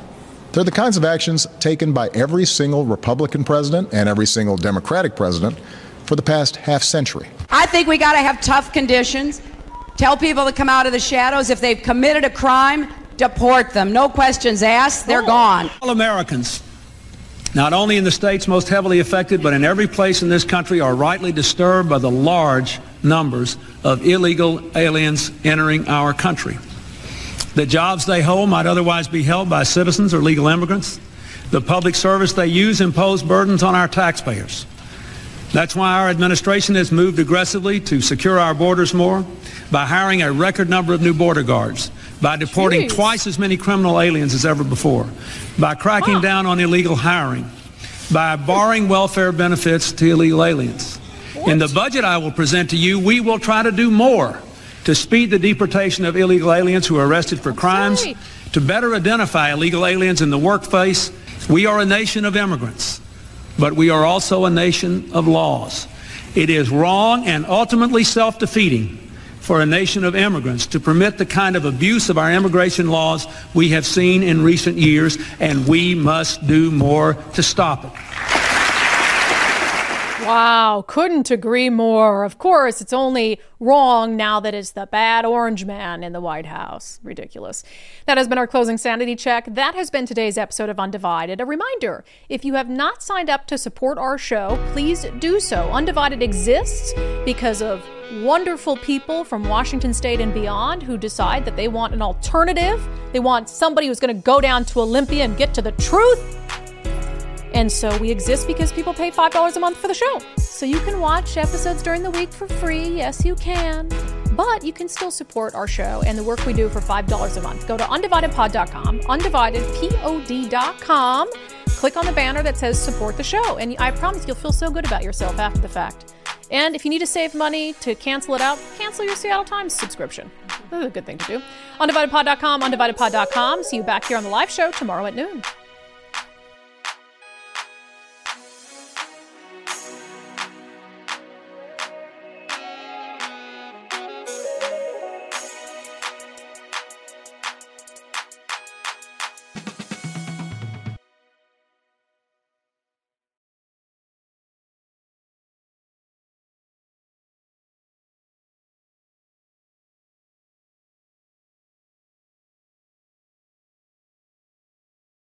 They're the kinds of actions taken by every single Republican president and every single Democratic president for the past half century. I think we got to have tough conditions. Tell people to come out of the shadows. If they've committed a crime, deport them. No questions asked. They're gone. All Americans, not only in the states most heavily affected, but in every place in this country, are rightly disturbed by the large numbers of illegal aliens entering our country. The jobs they hold might otherwise be held by citizens or legal immigrants. The public service they use impose burdens on our taxpayers. That's why our administration has moved aggressively to secure our borders more, by hiring a record number of new border guards, by deporting twice as many criminal aliens as ever before, by cracking down on illegal hiring, by barring welfare benefits to illegal aliens. In the budget I will present to you, we will try to do more to speed the deportation of illegal aliens who are arrested for crimes, to better identify illegal aliens in the workplace. We are a nation of immigrants, but we are also a nation of laws. It is wrong and ultimately self-defeating for a nation of immigrants to permit the kind of abuse of our immigration laws we have seen in recent years, and we must do more to stop it. Wow, couldn't agree more. Of course, it's only wrong now that it's the bad orange man in the White House. Ridiculous. That has been our closing sanity check. That has been today's episode of Undivided. A reminder, if you have not signed up to support our show, please do so. Undivided exists because of wonderful people from Washington State and beyond who decide that they want an alternative. They want somebody who's going to go down to Olympia and get to the truth. And so we exist because people pay $5 a month for the show. So you can watch episodes during the week for free. Yes, you can. But you can still support our show and the work we do for $5 a month. Go to undividedpod.com, undividedpod.com. Click on the banner that says support the show. And I promise you'll feel so good about yourself after the fact. And if you need to save money to cancel it out, cancel your Seattle Times subscription. That's a good thing to do. Undividedpod.com, undividedpod.com. See you back here on the live show tomorrow at noon.